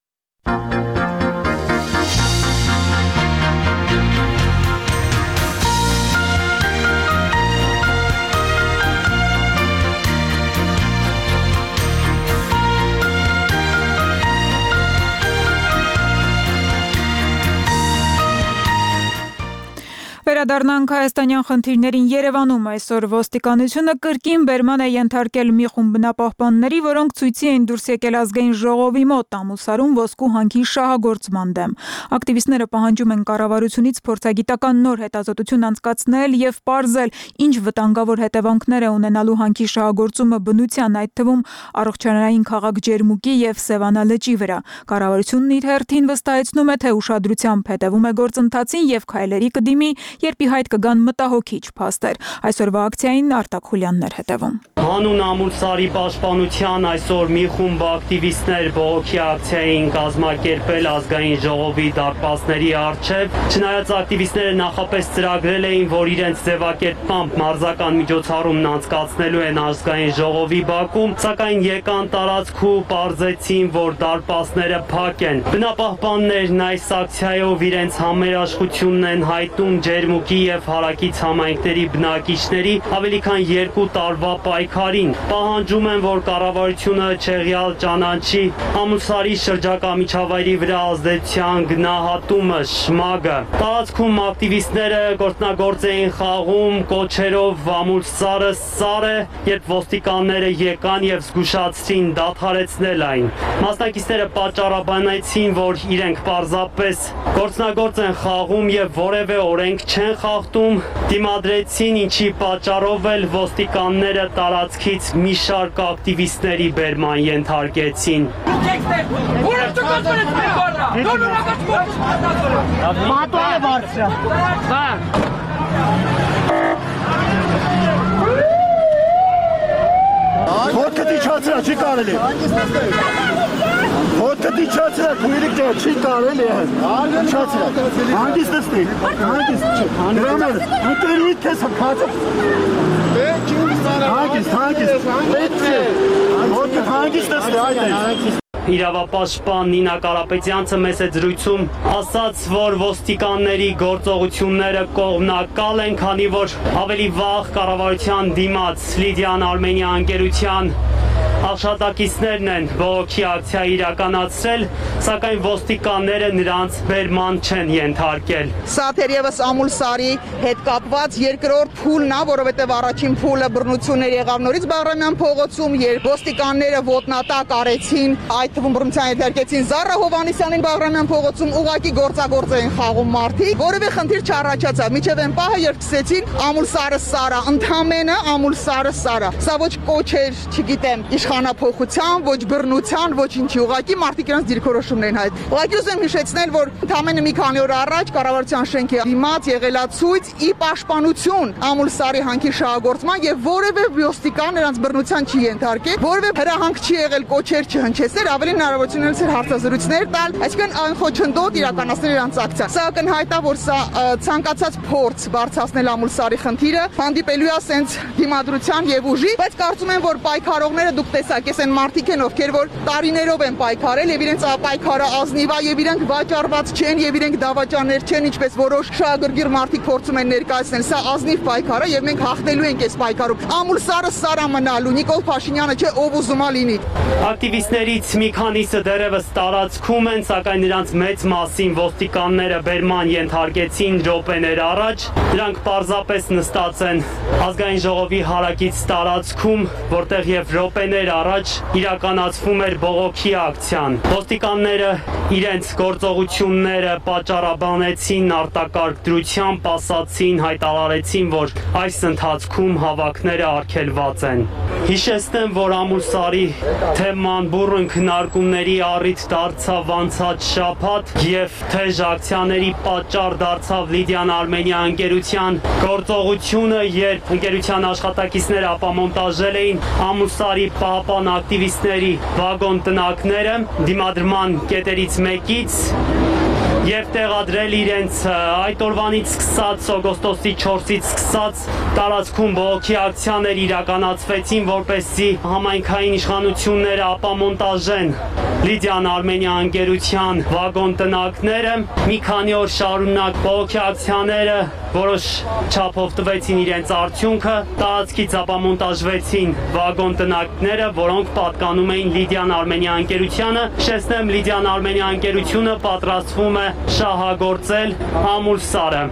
Վերադառնանք հայաստանյան խնդիրներին։ Երևանում այսօր ոստիկանությունը կրկին բերման է ենթարկել մի խումբ բնապահպանների, որոնք ցույցի էին դուրս եկել ազգային ժողովի մոտ ամուսարում ոսկու հանքի շահագործման դեմ։ Ակտիվիստները պահանջում են կառավարությունից փորձագիտական նոր հետազոտություն անցկացնել եւ պարզել, ինչ վտանգավոր հետևանքներ է ունենալու հանքի շահագործումը բնության, այդ թվում առողջարանային քաղաք Ջերմուկի եւ Սևանա լճի վրա։ Կառավարությունն իր հերթին վստահեցնում է, թե ուշադրությամբ հետևում է գործընթացին եւ քայլերի կդիմի, երբ ի հայտ կգան մտահոգիչ փաստեր։ Այսօրվա ակցիային Արտակ Խուլյանն էր հետևում։ Հանուն ամուլսարի պաշտպանության այսօր մի խումբ ակտիվիստներ բողոքի ակցիա էին կազմակերպել ազգային ժողովի դարպասների առջև։ Չնայած ակտիվիստները նախապես ծրագրել էին, որ իրենց ձևակերպմամբ մարզական միջոցառումն անցկացնելու են ազգային ժողովի բակում, սակայն եկան տարածք ու պարզեցին, որ դարպասները փակ են։ Բնապահպաններն այս ակցիայով իրենց համերաշխությունն են հայտնում Ջերմուկի եւ հարակից համայնքների բնակիչների ավելի քան երկու տարվա պայքարին։ Պահանջում են, որ կառավարությունը չեղյալ ճանաչի ամուսարի շրջակա միջավայրի վրա ազդեցության գնահատումը շմագը։ Տարածքում ակտիվիստները գործնագործ էին խաղում կոչերով ամուսարը սար է, երբ ոստիկանները եկան եւ զգուշացրին դադարեցնել այն։ Մասնակիցները պատճառաբանեցին, որ իրենք պարզապես գործնագործ են խաղում եւ որևէ օրենք չեն խախտում, դիմադրեցին, ինչի պատճառով էլ ոստիկանները տարածքից մի շարք ակտիվիստների բերման ենթարկեցին։ Ոտքը դիչացրա չի կարելի։ Ոտքը դիչացրա, քույրիկ ջան, չի կարելի է։ Դիչացրա։ Հանգիստ նստի։ Հանգիստ չի։ Դրամեր, ուտերի քեզ հացը։ Հանգիստ, հանգիստ։ Ոտքը հանգիստ նստի, այդպես։ Իրավապաշտպան Նինա Կարապետյանցը մեծ է զրույցում ասաց, որ ոստիկանների գործողությունները կողմնակալ են, քանի որ ավելի վաղ կառավարության դիմաց Լիդիան Արմենիա ընկերության աշխատակիցներն են բողոքի ակցիա իրականացրել, սակայն ոստիկանները նրանց բերման չեն ենթարկել։ Սա թերևս ամուլսարի հետ կապված երկրորդ փուլն է, որովհետև առաջին փուլը բռնություններ եղավ նորից Բաղրամյան փողոցում, երբ ոստիկանները ոտնատակ արեցին, այդ թվում բռնության ենթարկեցին Զառա Հովհաննիսյանին Բաղրամյան փողոցում, ուղղակի գործագործ էին խաղում մարդիկ, որևէ խնդիր չառաջացավ, մինչև այն պահը, երբ սկսեցին ամուլսարը սարա, ընդամենը ամուլսարը սարա։ Սա ոչ կոչ էր, չգիտեմ, քանափոխության, ոչ բռնության, ոչ ինչի, ուղղակի մարդիկ իրենց դիրքորոշումն են հայտ։ Ուղղակի ուզեմ հիշեցնել, որ ընդամենը մի քանի օր առաջ կառավարության շենքի դիմաց եղելացույց ի պաշտպանություն Ամուլսարի հանքի շահագործման եւ որևէ ոստիկան նրանց բռնության չի ենթարկել, որևէ հրահանգ չի եղել, կոչեր չհնչեցներ, ավելի հնարավորություն ունեցել հարցազրույցներ տալ, այսինքն անխոչնդոտ իրականացնել իրանց ակցիա։ Սա կնհայտա, որ սա ցանկացած փորձ բարձրացնել Ամուլսարի խնդիրը հանդիպելու է ասենց դիմադրության եւ ուժի, բայց կարծում եմ, որ պայքարողները դուք տեսակ, ես այն մարդիկ են, ովքեր որ տարիներով են պայքարել եւ իրենց պայքարը ազնիվ է եւ իրենք վաճառված չեն եւ իրենք դավաճաններ չեն, ինչպես որոշ շահագրգիռ մարդիկ փորձում են ներկայացնել։ Սա ազնիվ պայքար է եւ մենք հաղթելու ենք այս պայքարում։ Ամուլսարը սարա մնալու, Նիկոլ Փաշինյանը չէ, ով ուզում է լինի։ Ակտիվիստներից մի քանիսը դեռևս տարածքում են, սակայն նրանց մեծ մասին ոստիկանները բերման ենթարկեցին րոպեներ առաջ։ Նրանք պարզապես նստած են ազգային ժողովի հարակից տարածքում, որտեղ եւ րոպեներ առաջ իրականացվում էր բողոքի ակցիան։ Ոստիկանները իրենց գործողությունները պատճառաբանեցին արտակարգ դրությամբ, ասացին, հայտարարեցին, որ այս ընթացքում հավաքները արգելված են։ Հիշեցնեմ, որ Ամուլսարի թեման բուռն քննարկումների առիթ դարձավ անցած շաբաթ եւ թեժ ակցիաների պատճառ դարձավ Լիդիան Արմենիա ընկերության գործողությունը, երբ ընկերության աշխատակիցները ապամոնտաժել էին Ամուլսարի պահապան ակտիվիստների վագոն տնակները դիմադրման կետերից մեկից եւ տեղադրել իրենց այդ օրվանից սկսած օգոստոսի չորսից սկսած տարածքում բողոքի ակցիաներ իրականացվեցին, որպեսզի համայնքային իշխանությունները ապամոնտաժեն Լիդիան Արմենիա ընկերության վագոն տնակները։ Մի քանի օր շարունակ բողոքի ակցիաները որոշ չափով տվեցին իրենց արդյունքը, տարածքից ապամոնտաժվեցին վագոն տնակները, որոնք պատկանում էին Լիդիան Արմենիա ընկերությանը։ Շեշտեմ, Լիդիան Արմենիա ընկերությունը պատրաստվում է շահագործել Ամուլսարը։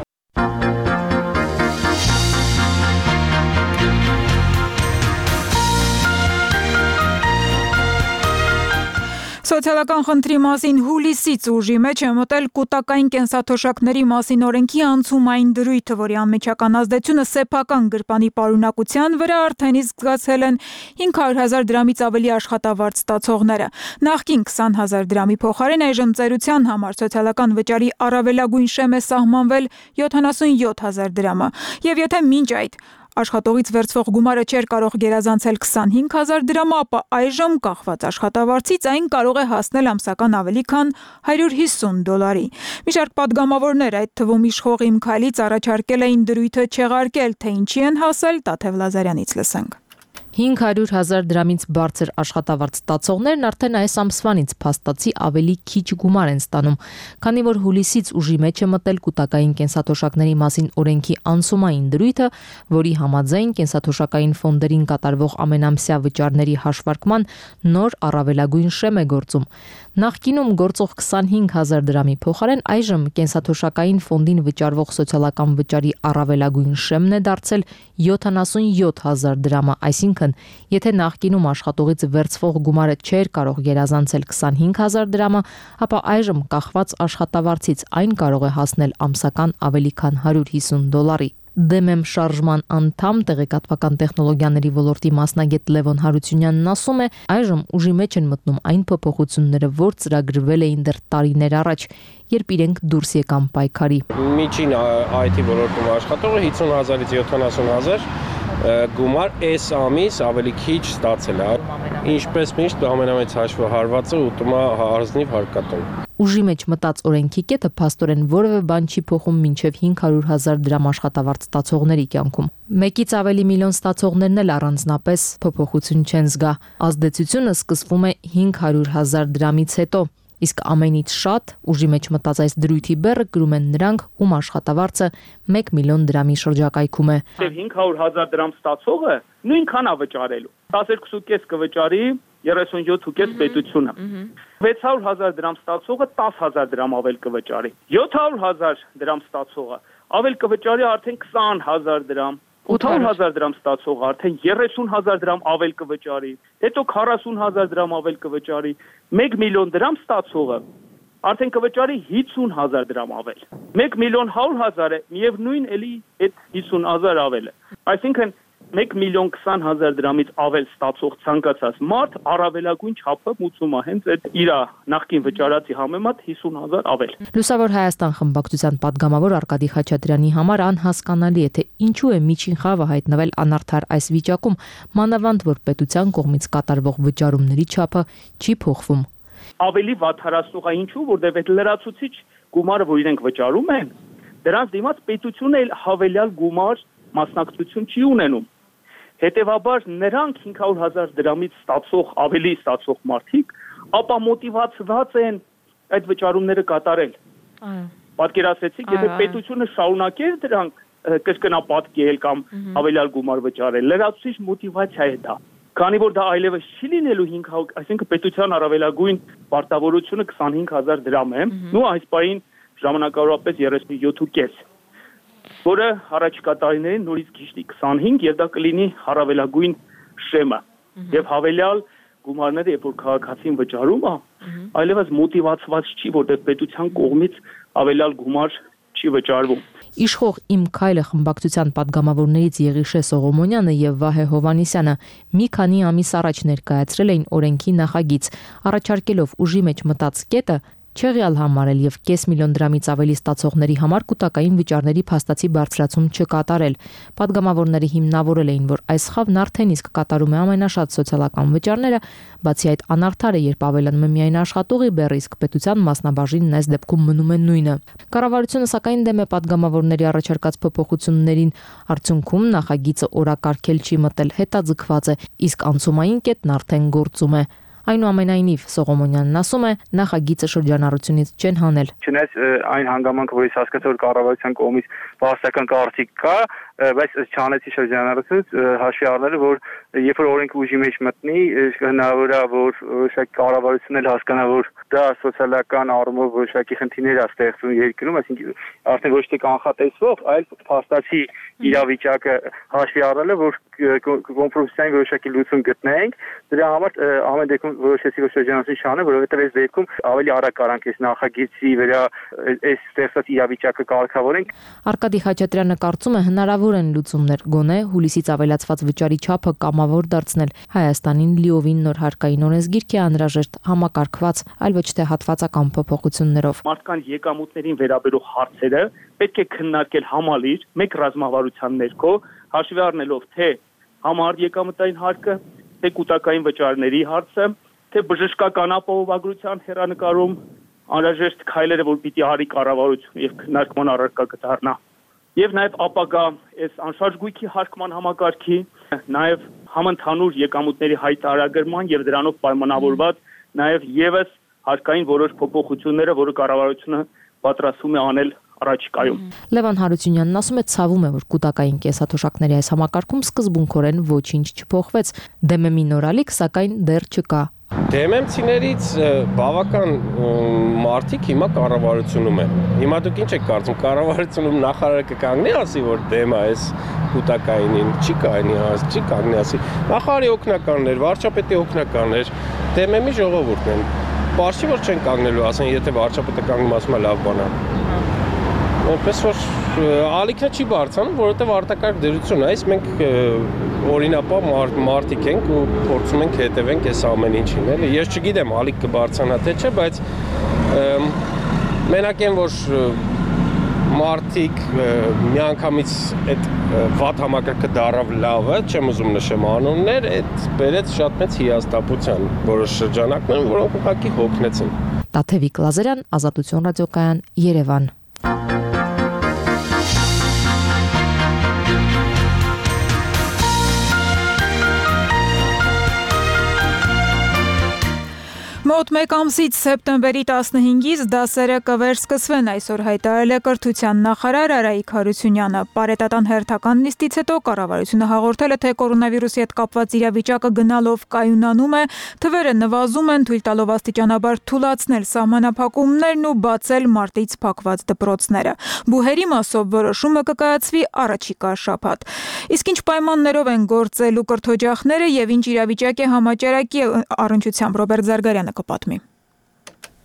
Սոցիալական խնդրի մասին հուլիսից ուժի մեջ է մտել կուտակային կենսաթոշակների մասին օրենքի անցումային դրույթը, որի անմիջական ազդեցությունը սեփական գրպանի պարունակության վրա արդեն իսկ զգացել են հինգ հարյուր հազար դրամից ավելի աշխատավարձ ստացողները։ Նախկին քսան հազար դրամի փոխարեն այժմ ծերության համար սոցիալական վճարի առավելագույն շեմ է սահմանվել յոթանասունյոթ հազար դրամը։ Եվ եթե մինչ այդ աշխատողից վերցվող գումարը չէր կարող գերազանցել քսանհինգ հազար դրամը, ապա այժմ կախված աշխատավարձից այն կարող է հասնել ամսական ավելի քան հարյուր հիսուն դոլարի։ Մի շարք պատգամավորներ, այդ թվում իշխող Իմ Քայլից, առաջարկել էին դրույթը չեղարկել, թե ինչի են հասել, Տաթև Լազարյանից լսենք։ հինգ հարյուր հազար դրամից բարձր աշխատավարձ ստացողներն արդեն այս ամսվանից փաստացի ավելի քիչ գումար են ստանում, քանի որ հուլիսից ուժի մեջ է մտել կուտակային կենսաթոշակների մասին օրենքի անցումային դրույթը, որի համաձայն կենսաթոշակային ֆոնդերին կատարվող ամենամսյա վճարների հաշվարկման նոր առավելագույն շեմ է գործում։ Նախկինում գործող քսանհինգ հազար դրամի փոխարեն այժմ կենսաթոշակային ֆոնդին վճարվող սոցիալական վճարի առավելագույն շեմն է դարձել յոթանասունյոթ հազար դրամը, այսինքն եթե նախկինում աշխատողից վերցվող գումարը չէր կարող գերազանցել քսանհինգ հազար դրամը, ապա այժմ կախված աշխատավարձից այն կարող է հասնել ամսական ավելի քան հարյուր հիսուն դոլարի։ Դեմեմ շարժման անդամ տեղեկատվական տեխնոլոգիաների ոլորտի մասնագետ Լևոն Հարությունյանն ասում է, այժմ ուժի մեջ են մտնում այն փոփոխությունները, որ ծրագրվել էին դեռ տարիներ առաջ, երբ իրենք դուրս եկան պայքարի։ Միջին այ թի ոլորտում աշխատողը հիսուն հազարից յոթանասուն հազար գումար այս ամիս ավելի քիչ ստացել է։ Ինչպես միշտ ամենամեծ հաշվը հարվածը ուտում է ազնիվ հարկատուն։ Ուժի մեջ մտած օրենքի կետը փաստորեն որևէ բան չի փոխում մինչև հինգ հարյուր հազար դրամ աշխատավարձ ստացողների կյանքում։ Մեկից ավելի միլիոն ստացողներն էլ առանձնապես փոփոխություն չեն զգա։ Ազդեցությունը սկսվում է հինգ հարյուր հազար դրամից հետո։ Իսկ ամենից շատ ուժի մեջ մտած այս դրույթի բեռը գրում են նրանք, ում աշխատավարձը մեկ միլիոն դրամի շրջակայքում է։ հինգ հարյուր հազար դրամ ստացողը նույնքան է վճարելու։ տասներկու կես կվճարի, երեսունյոթ ու կես պետությունը։ վեց հարյուր հազար դրամ ստացողը տասը հազար դրամ ավել կվճարի։ յոթ հարյուր հազար դրամ ստացողը ավել կվճարի արդեն քսան հազար դրամ։ ութ հարյուր հազար դրամ ստացողը արդեն երեսուն հազար դրամ ավել կվճարի, հետո քառասուն հազար դրամ ավել կվճարի, մեկ միլիոն դրամ ստացողը արդեն կվճարի հիսուն հազար դրամ ավել։ մեկ միլիոն հարյուր հազարը միևնույն էլի այդ հիսուն հազար ավելը։ Այսինքն մեկ միլիոն քսան հազար դրամից ավել ստացող ցանկացած մարդ առավելագույն չափը մուծում է հենց այդ իր նախկին վճարածի համեմատ հիսուն հազար ավել։ Լուսավոր Հայաստան խմբակցության падգամավոր Արկադի Խաչատրյանի համար անհասկանալի է, թե ինչու է միջին խավը հայտնվել անարդար այս վիճակում, մանավանդ որ պետության կողմից կատարվող վճարումների չափը չի փոխվում։ Ավելի վատթարացնող է ինչու, որտեղ այդ լրացուցիչ գումարը, որ իրենք վճարում են, դրանց դիմաց պետությունը էլ հավելյալ գումար մասնակցություն չի ունենում։ Հետևաբար նրանք հինգ հարյուր հազար դրամից ստացող, ավելի ստացող մարդիկ, ապա մոտիվացված են այդ վճարումները կատարել։ Պատկերացրեցիք, եթե պետությունը շարունակեր դրանք կրկնապատկել կամ հավելյալ գումար վճարել, լրացուցիչ մոտիվացիա է դա։ Քանի որ դա այլևս չի լինելու հինգ հարյուր, այսինքն պետության առավելագույն պարտավորությունը քսանհինգ հազար դրամ է, ու այս պահին ժամանակավորապես երեսունյոթ ու կես, որը առաջիկա տարիներին նորից գիշտի քսանհինգ եւ դա կլինի առավելագույն շեմը։ Եվ հավելյալ գումարները, երբ որ քաղաքացին վճարում է, այլևս մոտիվացված չի, որտեղ պետության կողմից հավելյալ գումար չի վճարվում։ Իշխող Իմ Քայլը խմբակցության падգամավորներից Եղիշե Սողոմոնյանը եւ Վահե Հովանիսյանը մի քանի ամիս առաջ ներկայացրել էին օրենքի նախագիծ, առաջարկելով ուժի մեջ մտած կետը չեղյալ համարել եւ կես միլիոն դրամից ավելի ստացողների համար կൂട്ടակային վճարների փաստացի բարձրացում չկատարել։ Պատգամավորները հիմնավորել էին, որ այս խավն արդեն իսկ կատարում է ամենաշատ սոցիալական վճարները, բացի այդ անարդար է, երբ ավելանում է միայն աշխատողի բեռ, իսկ պետության մասնաբաժինն այս դեպքում մնում է նույնը։ Կառավարությունը սակայն դեմ է պատգամավորների առաջարկած փոփոխություններին, արդյունքում նախագիծը օրակարգել չի մտել, հետաձգված է, իսկ անցումային կետն արդեն գործում է։ Այնուամենայնիվ Սողոմոնյանն ասում է, նախագիծը շրջանառությունից չեն հանել։ Չնայած այն հանգամանքը, որ ես հասկացա, որ կառավարության կողմից բացասական կարծիք կա, բայց չանեցի շրջանառությունից հաշվի առնելով, որ երբ որ օրենքը ուժի մեջ մտնի, հնարավոր է, որ որոշակի կառավարությունն էլ հասկանա, որ դա սոցիալական առումով որոշակի խնդիրներ է ստեղծում երկրում, այսինքն արդեն ոչ թե կանխատեսվող, այլ փաստացի իրավիճակը հաշվի առնելով, որ կոմպրոմիսային որոշակի լուծում գտնենք, դրա համար ամեն դեպքում որոշեցի, որ շրջանառություն չանեմ, որովհետև այս դեպքում ավելի արագ կարանք այս նախագիծի վրա այս ստեղծած իրավիճակը կարգավորենք։ Արկադի Խաչատրյանը կարծում է հնարավոր են լուծումներ, գոնե հուլիսից ավելացված վճարի չափը կամավոր դարձնել։ Հայաստանին լիովին նոր հարկային օրենսգիրք է անհրաժեշտ, համակարգված, այլ ոչ թե հատվածական փոփոխություններով։ Մարդկանց եկամուտներին վերաբերող հարցերը պետք է քննարկել համալիր, մեկ ռազմավարության ներքո, հաշվի առնելով թե համառ եկամտային հարկը, թե կൂട്ടակային վճարների հարցը, թե բժշկական ապահովագրության հեռանկարում անհրաժեշտ քայլերը, որ պիտի արի կառավարությունը եւ քննարկման առարկա կդառնա։ Եվ նաև ապագա այս անշարժ գույքի հարկման համակարգի, նաև համընդհանուր եկամուտների հայտարարման եւ դրանով պայմանավորված նաև եւս հարկային որոշ փոփոխությունները, որը կառավարությունը պատրաստվում է անել առաջիկայում։ Լևոն Հարությունյանն ասում է, ցավում է, որ կൂട്ടակային կեսաթոշակների այս համակարգում սկզբունքորեն ոչինչ չփոխվեց։ Դեմ է մի նորալիք, սակայն դեռ չկա։ Դեմեմցիներից բավական մարդիկ հիմա կառավարությունում են։ Հիմա դուք ինչ եք կարծում, կառավարությունում նախարարը կկանգնի ասի, որ դեմ է այս կൂട്ടակայինին, չի կայնի ասի, չի կանգնի ասի։ Նախարարի օգնականներ, վարչապետի օգնականներ, դեմեմի ժողովուրդն են։ Պարզ չի, որ չեն կանգնելու, ասեն, եթե վարչապետը կանգնում ասում է լավ բան է։ Այնպես որ ալիքն չի բարձրանում, որովհետև արտակարգ դերություն է, այս մենք օրինապահ մարդիկ ենք ու փորձում ենք հետևենք այս ամեն ինչին, էլի։ Ես չգիտեմ ալիք կբարձրանա թե չէ, բայց մենակ են որ մարդիկ միանգամից այդ վատ համակարգը դարավ լավը, չեմ ուզում նշեմ անուններ, այդ բերեց շատ մեծ հիասթափության որոշ շրջանակներ, որոնք ուղղակի հոգնեցին։ Տաթևիկ Լազարյան, Ազատություն ռադիոկայան, Երևան։ Մոտ մեկ ամսից սեպտեմբերի տասնհինգից դասերը կվերսկսվեն, այսօր հայտարարել է կրթության նախարար Արայիկ Հարությունյանը։ Պարետատան հերթական նիստից հետո կառավարությունը հաղորդել է, թե կորոնավիրուսի հետ կապված իրավիճակը գնալով կայունանում է, թվերը նվազում են, թույլ տալով աստիճանաբար թուլացնել սահմանափակումներն ու բացել մարտից փակված դպրոցները։ Բուհերի մասով որոշումը կկայացվի առաջիկա շաբաթ։ Իսկ ինչ պայմաններով են գործելու կրթօջախները եւ ինչ իրավիճակ է համաճարակի առնչությամբ Ռոբերտ Զարգարյանը կպատմի։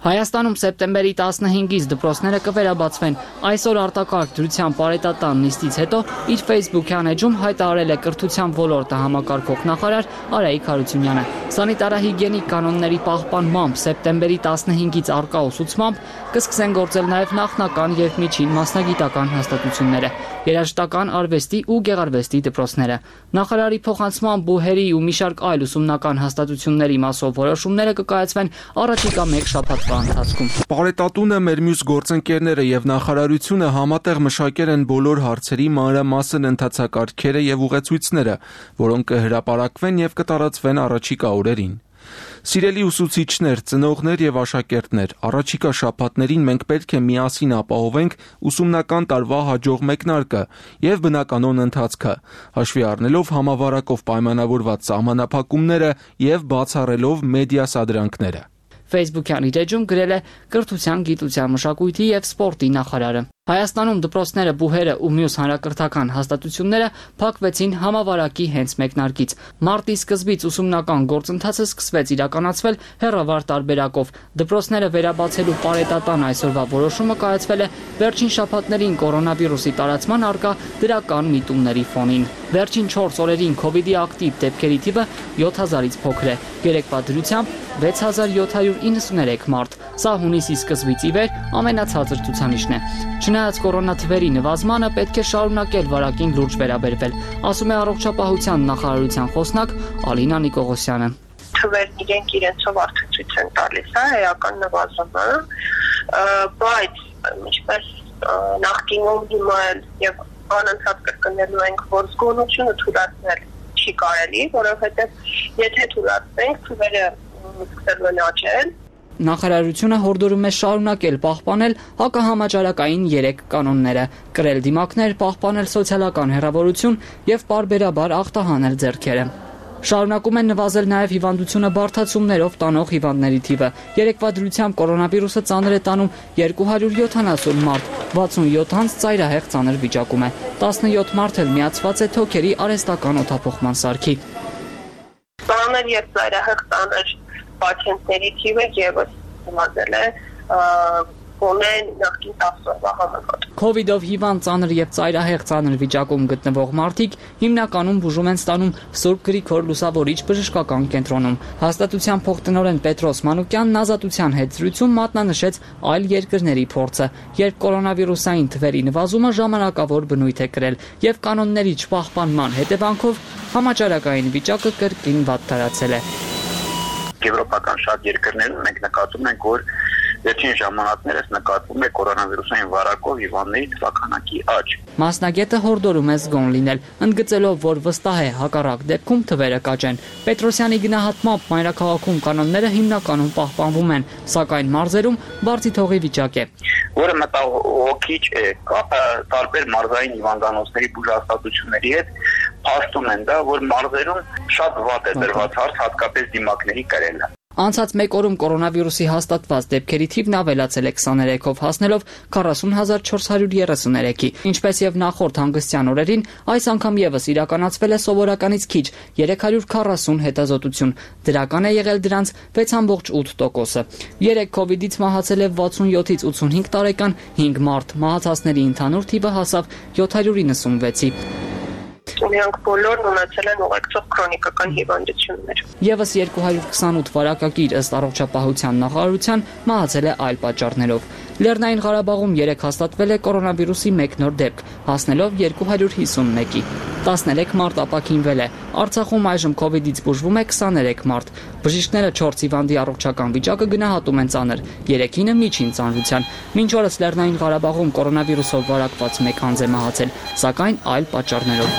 Հայաստանում սեպտեմբերի տասնհինգից դպրոցները կվերաբացվեն։ Այսօր արտակարգ դրության պարետատան նիստից հետո իր Facebook-յան էջում հայտարարել է կրթության ոլորտը համակարգող նախարար Արայիկ Հարությունյանը։ Սանիտարահիգիենիկ կանոնների պահպանմամբ սեպտեմբերի տասնհինգից արկա ուսուցմամբ կսկսեն գործել նաև նախնական եւ միջին մասնագիտական հաստատությունները, երաժշտական, արվեստի ու գեղարվեստի դպրոցները։ Նախարարի փոխանցմամբ բուհերի ու մի շարք այլ ուսումնական հաստատությունների մասով որոշումները կկայացվեն առաջիկա մեկ շաբաթվա ընթացքում։ Պարետատունը մեր մյուս գործընկերները եւ նախարարությունը համատեղ մշակել են բոլոր հարցերի մանրամասն ընթացակարգերը եւ ուղեցույցները, որոնք կհրապարակվեն եւ կտարածվեն առաջիկա օրերին։ Սիրելի ուսուցիչներ, ծնողներ եւ աշակերտներ, առաջիկա շաբաթներին մենք պետք է միասին ապահովենք ուսումնական տարվա հաջող մեկնարկը եւ բնականոն ընթացքը, հաշվի առնելով համավարակով պայմանավորված սահմանափակումները եւ բացառելով մեդիա սադրանքները։ Facebook-յան իր էջում գրել է կրթության, գիտության, մշակույթի եւ սպորտի նախարարը։ Հայաստանում դպրոցները, բուհերը ու մյուս հանրակրթական հաստատությունները փակվեցին համավարակի հենց մեկնարկից։ Մարտի սկզբից ուսումնական գործընթացը սկսվեց իրականացվել հեռավար տարբերակով։ Դպրոցները վերաբացելու պարետատան այսօրվա որոշումը կայացվել է վերջին շաբաթներին կորոնավիրուսի տարածման առկա դրական միտումների ֆոնին։ Վերջին չորս օրերին քովիդի ակտիվ դեպքերի թիվը յոթ հազարից փոքր է։ Երեկվա դրությամբ վեց հազար յոթ հարյուր իննսուներեք մարդ։ Սա հունիսի սկզբից ի վեր ամենացածր ցուցանիշն է։ Չնայած կորոնաթվերի նվազմանը պետք է շարունակել վարակին լուրջ վերաբերվել, ասում է առողջապահության նախարարության խոսնակ Ալինա Նիկողոսյանը։ Թվերն իրենք իրենցով արդեն ցույց են տալիս, հա, էական նվազումը, բայց ինչպես նախկինում հիմա եւ անընդհատ կրկնելու ենք, որ զգոնությունը թույլատնել չի կարելի, որովհետեւ եթե թույլատենք, թվերը սկսելու են աճել։ Նախարարությունը հորդորում է շարունակել պահպանել հակահամաճարակային երեք կանոնները՝ կրել դիմակներ, պահպանել սոցիալական հեռավորություն եւ պարբերաբար ախտահանել ձեռքերը։ Շարունակում են նվազել նաև հիվանդությունը բարդացումներով տանող հիվանդների թիվը։ Երեկվա դրությամբ կորոնավիրուսը ծանր է տանում երկու հարյուր յոթանասուն մարդ, վաթսունյոթ անց ծայրահեղ ծանր վիճակում է։ տասնյոթ մարդ էլ միացված է թոքերի արհեստական օդափոխման սարքի։ Ծանր եւ ծայրահեղ ծանր պացիենտների թիվը եւս նվազել է գոնե նախկին տասը օրվա համեմատ։ Քովիդով հիվանդ ծանր եւ ծայրահեղ ծանր վիճակում գտնվող մարդիկ հիմնականում բուժում են ստանում Սուրբ Գրիգոր Լուսավորիչ բժշկական կենտրոնում։ Հաստատության փոխտնօրեն Պետրոս Մանուկյանն ազատության հետ զրույցում մատնանշեց այլ երկրների փորձը, երբ կորոնավիրուսային թվերի նվազումը ժամանակավոր բնույթ է կրել եւ կանոնների չպահպանման հետևանքով համաճարակային վիճակը կրկին վատթարացել է։ Եվրոպական շատ երկրներում մենք նկատում ենք, որ վերջին ժամանակներս նկատվում է կորոնավիրուսային վարակով հիվանդների թվականակի աճ։ Մասնագետը հորդորում է զգոն լինել, ընդգծելով, որ վստահ է հակառակ դեպքում թվերը կաճեն։ Պետրոսյանի գնահատմամբ մայրաքաղաքում կանոնները հիմնականում պահպանվում են, սակայն մարզերում բարձի թողի վիճակ է։ Որը մտահոգիչ է, կապը տարբեր մարզային հիվանդանոցների բուժհաստատությունների հետ փաստում են դա, որ մարզերում շատ վատ է դրված հարց, հատկապես դիմակների կրելը։ Անցած մեկ օրում կորոնավիրուսի հաստատված դեպքերի թիվն ավելացել է քսաներեքով, հասնելով քառասուն հազար չորս հարյուր երեսուներեքի։ Ինչպես եւ նախորդ հանգստյան օրերին, այս անգամ եւս իրականացվել է սովորականից քիչ երեք հարյուր քառասուն հետազոտություն։ Դրական է եղել դրանց վեց կόμma ութ տոկոսը։ Երեք քովիդից մահացել է վաթսունյոթից ութսունհինգ տարեկան հինգ մարդ, մահացածների ընդհանուր թիվը հասավ յոթ հարյուր իննսունվեցի։ Ունենք բոլորն ունեցել են ուղեկցող քրոնիկական հիվանդություններ։ Եվս երկու հարյուր քսանութ վարակագիր ըստ առողջապահության նախարարության մահացել է այլ պատճառներով։ Լեռնային Ղարաբաղում երեք հաստատվել է կորոնավիրուսի մեկ նոր դեպք, հասնելով երկու հարյուր հիսունմեկի։ տասներեք մարդ ապաքինվել է։ Արցախում այժմ քովիդից բուժվում է քսաներեք մարդ։ Բժիշկները չորս հիվանդի առողջական վիճակը գնահատում են ծանր, երեքինը միջին ծանրության։ Մինչ օրս Լեռնային Ղարաբաղում կորոնավիրուսով վարակված մեկ անձ է մահացել, սակայն այլ պատճառներով։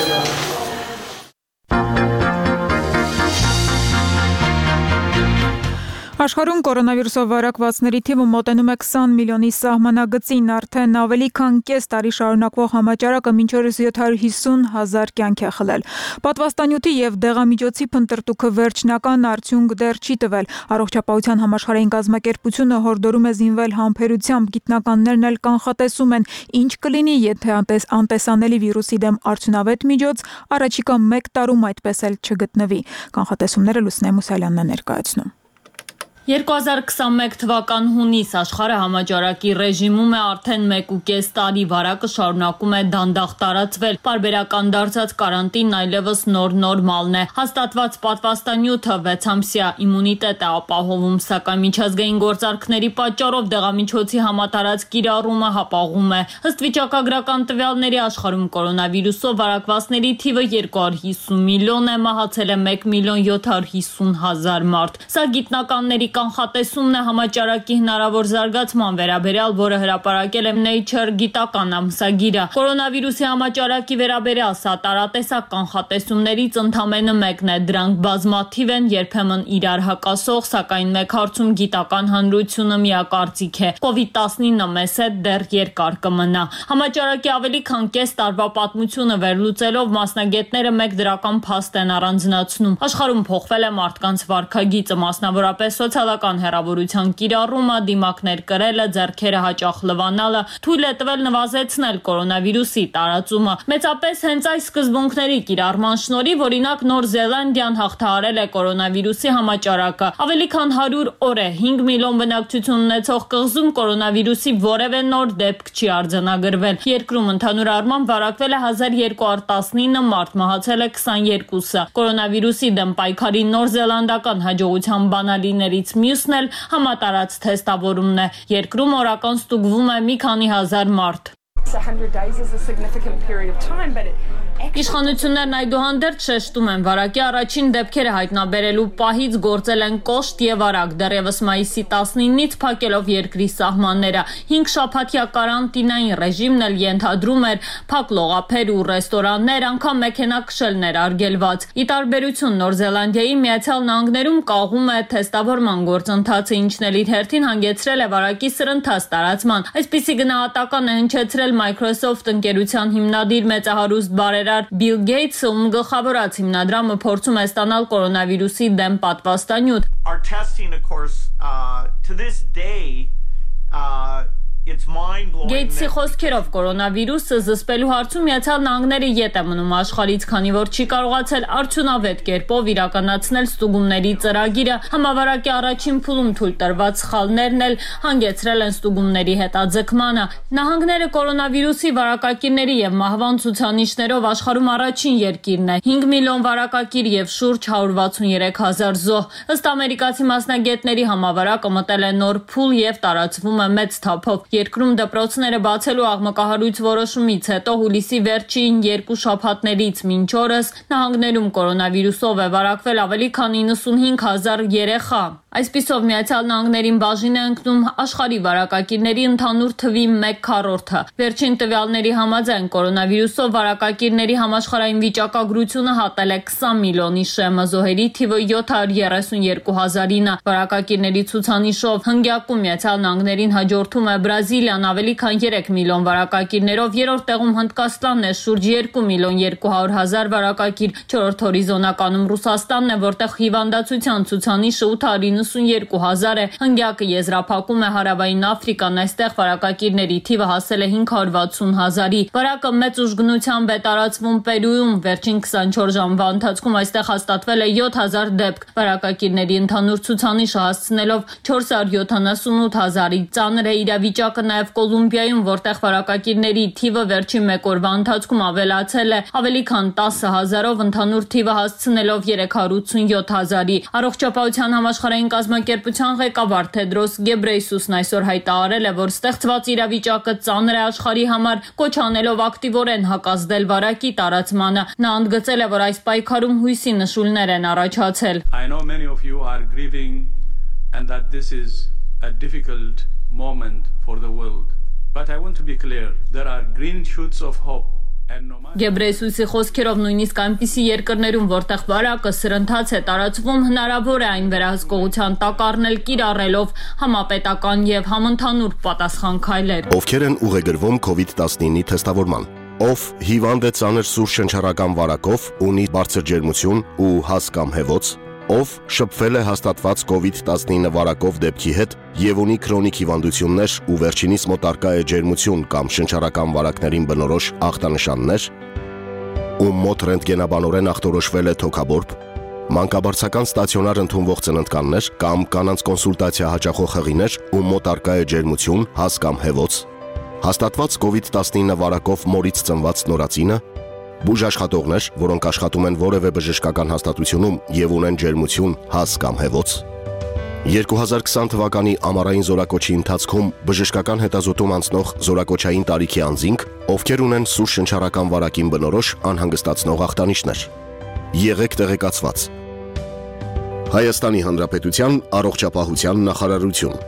Աշխարհում կորոնավիրուսով վարակվածների թիվը մոտենում է քսան միլիոնի սահմանագծին, արդեն ավելի քան կես տարի շարունակվող համաճարակը մինչ օրս յոթ հարյուր հիսուն հազար կյանք է խլել։ Պատվաստանյութի եւ դեղամիջոցի փնտրտուքը վերջնական արդյունք դեռ չի տվել։ Առողջապահության համաշխարհային կազմակերպությունը հորդորում է զինվել համբերությամբ, գիտնականներն էլ կանխատեսում են, ինչ կլինի, եթե անտեսանելի վիրուսի դեմ արդյունավետ միջոց առաջիկա մեկ տարում այդպես էլ չգտնվի։ Կանխատեսումները Լուսինե Մուսալյանն է ներկայացնում։ երկու հազար քսանմեկ թվական հունիս աշխարհը համաճարակի ռեժիմում է արդեն մեկ ու կես տարի, վարակը շարունակում է դանդաղ տարածվել, պարբերական դարձած կարանտինն այլևս նոր նորմալն է, հաստատված պատվաստանյութը վեց ամսյա իմունիտետ է ապահովում, սակայն միջազգային գործարքների պատճառով դեղամիջոցի համատարած կիրառումը հապաղում է, ըստ վիճակագրական տվյալների աշխարհում կորոնավիրուսով վարակվածների թիվը երկու հարյուր հիսուն միլիոն է, մահացել է մեկ միլիոն յոթ հարյուր հիսուն հազար մարդ, սա գիտնականների կանխատեսումն է համաճարակի հնարավոր զարգացման վերաբերյալ, որը հրապարակել է Nature գիտական ամսագիրը։ Կորոնավիրուսի համաճարակի վերաբերյալ սա տարատեսակ կանխատեսումներից ընդամենը մեկն է, դրանք բազմաթիվ են, երբեմն իրար հակասող, սակայն մեկ հարցում գիտական հանրությունը միակարծիք է։ կովիդ տասնինը մեզ հետ դեռ երկար կմնա։ Համաճարակի ավելի քան կես տարվա պատմությունը վերլուծելով մասնագետները մեկ դրական փաստ են առանձնացնում։ Աշխարհում փոխվել է մարդկանց վարքագիծը, մասնավորապես սոցիալական հեռավորության կիրառումը, դիմակներ կրելը, ձեռքերը հաճախ լվանալը թույլ է տվել նվազեցնել կորոնավիրուսի տարածումը։ Մեծապես հենց այս սկզբունքների կիրառման շնորհիվ, օրինակ, Նոր Զելանդիան հաղթահարել է կորոնավիրուսի համաճարակը։ Ավելի քան հարյուր օր է հինգ միլիոն բնակչություն ունեցող կղզում կորոնավիրուսի որևէ նոր դեպք չի արձանագրվել։ Երկրում ընդհանուր առմամբ վարակվել է հազար երկու հարյուր տասնինը մարդ, մահացել է քսաներկուսը։ Կորոնավիրուսի դեմ պայքարի Նոր Զելանդական հաջողության բանալիներից մյուսն էլ համատարած թեստավորումն է։ Երկրում օրական ստուգվում է մի քանի հազար մարդ։ Իշխանություններն այդուհանդերձ շեշտում են, վարակի առաջին դեպքերը հայտնաբերելու պահից գործել են կոշտ եւ արագ, դեռևս մայիսի տասնինից փակելով երկրի սահմանները։ հինգ շաբաթյա կարանտինային ռեժիմն էլ ենթադրում էր փակ լողափեր ու ռեստորաններ, անգամ մեքենաքշելներ արգելված։ Ի տարբերություն Նոր Զելանդիայի, Միացյալ Նահանգներում կաղում է թեստավորման գործընթացը, ինչն էլ իր հերթին հանգեցրել է վարակի սրընթաց տարածման։ Այսպիսի գնահատական է հնչեցրել Microsoft ընկերության հիմնադիր մեծահարուստ բարերար Bill Gates-ը, ում գլխավորած հիմնադրամը փորձում է ստանալ կորոնավիրուսի դեմ պատվաստանյութ։ Our testing, of course, uh, to this day, uh, Գեյթսի խոսքերով կորոնավիրուսը զսպելու հարցում Միացյալ Նահանգները ետ է մնում աշխարհից, քանի որ չի կարողացել արդյունավետ կերպով իրականացնել ստուգումների ծրագիրը, համավարակի առաջին փուլում թույլ տրված սխալներն էլ հանգեցրել են ստուգումների հետաձգմանը։ Նահանգները կորոնավիրուսի վարակակիրների եւ մահվան ցուցանիշներով աշխարհում առաջին երկիրն է, հինգ միլիոն վարակակիր եւ շուրջ հարյուր վաթսուներեք հազար զոհ։ Ըստ ամերիկացի մասնագետների համավարակը մտել է նոր փուլ եւ տարածվում է մեծ թափով։ Երկրում դպրոցները բացելու աղմկահարույց որոշումից հետո հուլիսի վերջին երկու շաբաթներից մինչ օրս նահանգներում կորոնավիրուսով է վարակվել ավելի քան իննսունհինգ հազար երեխա։ Այսպիսով Միացյալ Նահանգներին բաժին է ընկնում աշխարհի վարակակիրների ընդհանուր թվի մեկ քառորդը։ Վերջին տվյալների համաձայն կորոնավիրուսով վարակակիրների համաշխարհային վիճակագրությունը հատել է քսան միլիոնի շեմը, զոհերի թիվը յոթ հարյուր երեսունյերկու հազարինը։ Վարակակիրների ցուցանիշով հնգյակում Միացյալ Նահանգներին հաջորդում է Բրազիլիան ավելի քան երեք միլիոն վարակակիրներով, երրորդ տեղում Հնդկաստանն է շուրջ երկու միլիոն երկու հարյուր հազար վարակակիր, չորրորդ հորիզոնականում Ռուսաստանն է, որտեղ հիվանդացության ցուցանիշը ութ հարյուր իննսունյերկու հազար է, հնգյակը եզրափակում է Հարավային Աֆրիկան, այստեղ վարակակիրների թիվը հասել է հինգ հարյուր վաթսուն հազարի։ Վարակը մեծ ուժգնությամբ է տարածվում Պերուում, վերջին քսանչորս ժամվա ընթացքում այստեղ հաստատվել է յոթ հազար դեպք, վարակակիրների ընդհանուր ցուցանիշը հասցնելով չորս հարյուր յոթանասունութ հազարի։ Ծանր է իրավիճակը նաև Կոլումբիայում, որտեղ վարակակիրների թիվը վերջին մեկ օրվա ընթացքում ավելացել է ավելի քան տասը հազարով, ընդհանուր թիվը հասցնելով երեք հարյուր ութսունյոթ հազարի։ Առողջապահության համաշխարհային կազմակերպության ղեկավար Թեդրոս Գեբրեյսուսն այսօր հայտարարել է, որ ստեղծված իրավիճակը ծանր է աշխարհի համար, կոչ անելով ակտիվորեն հակազդել վարակի տարածմանը։ Նա ընդգծել է, որ այս պայքարում հույսի նշույլներ են առաջացել։ I know many of you are grieving and that this is a difficult moment for the world. But I want to be clear, there are green shoots of hope. Գեբրեյսուսի խոսքերով նույնիսկ այնպիսի երկրներում, որտեղ վարակը սրընթաց է տարածվում, հնարավոր է այն վերահսկողության տակ առնել կիրառելով համապետական եւ համընդհանուր պատասխան քայլեր։ Ովքեր են ուղեգրվում կովիդ տասնինի թեստավորման։ Ով հիվանդ է ծանր սուր շնչառական վարակով, ունի բարձր ջերմություն ու հազ կամ հեվոց, ով շփվել է հաստատված կովիդ տասնինը վարակով դեպքի հետ եւ ունի քրոնիկ հիվանդություններ ու վերջինիս մոտ արկա է ջերմություն կամ շնչառական վարակներին բնորոշ ախտանշաններ, ում մոտ ռենտգենաբանորեն ախտորոշվել է թոքաբորբ, Մանկաբարձական ստացիոնար ընդունվող ծննդկաններ կամ կանանց կոնսուլտացիա հաճախող հղիներ, ում մոտ առկա է ջերմություն, հազ կամ հեվոց, հաստատված կովիդ տասնինը վարակով մորից ծնված նորածինը, բուժաշխատողներ, որոնք աշխատում են որևէ բժշկական հաստատությունում եւ ունեն ջերմություն, հազ կամ հեվոց, երկու հազար քսան թվականի ամառային զորակոչի ընթացքում բժշկական հետազոտում անցնող զորակոչային տարիքի անձինք, ովքեր ունեն սուր շնչառական վարակին բնորոշ անհանգստացնող ախտանիշներ։ Եղեք տեղեկացված։ Հայաստանի Հանրապետության առողջապահության նախարարություն։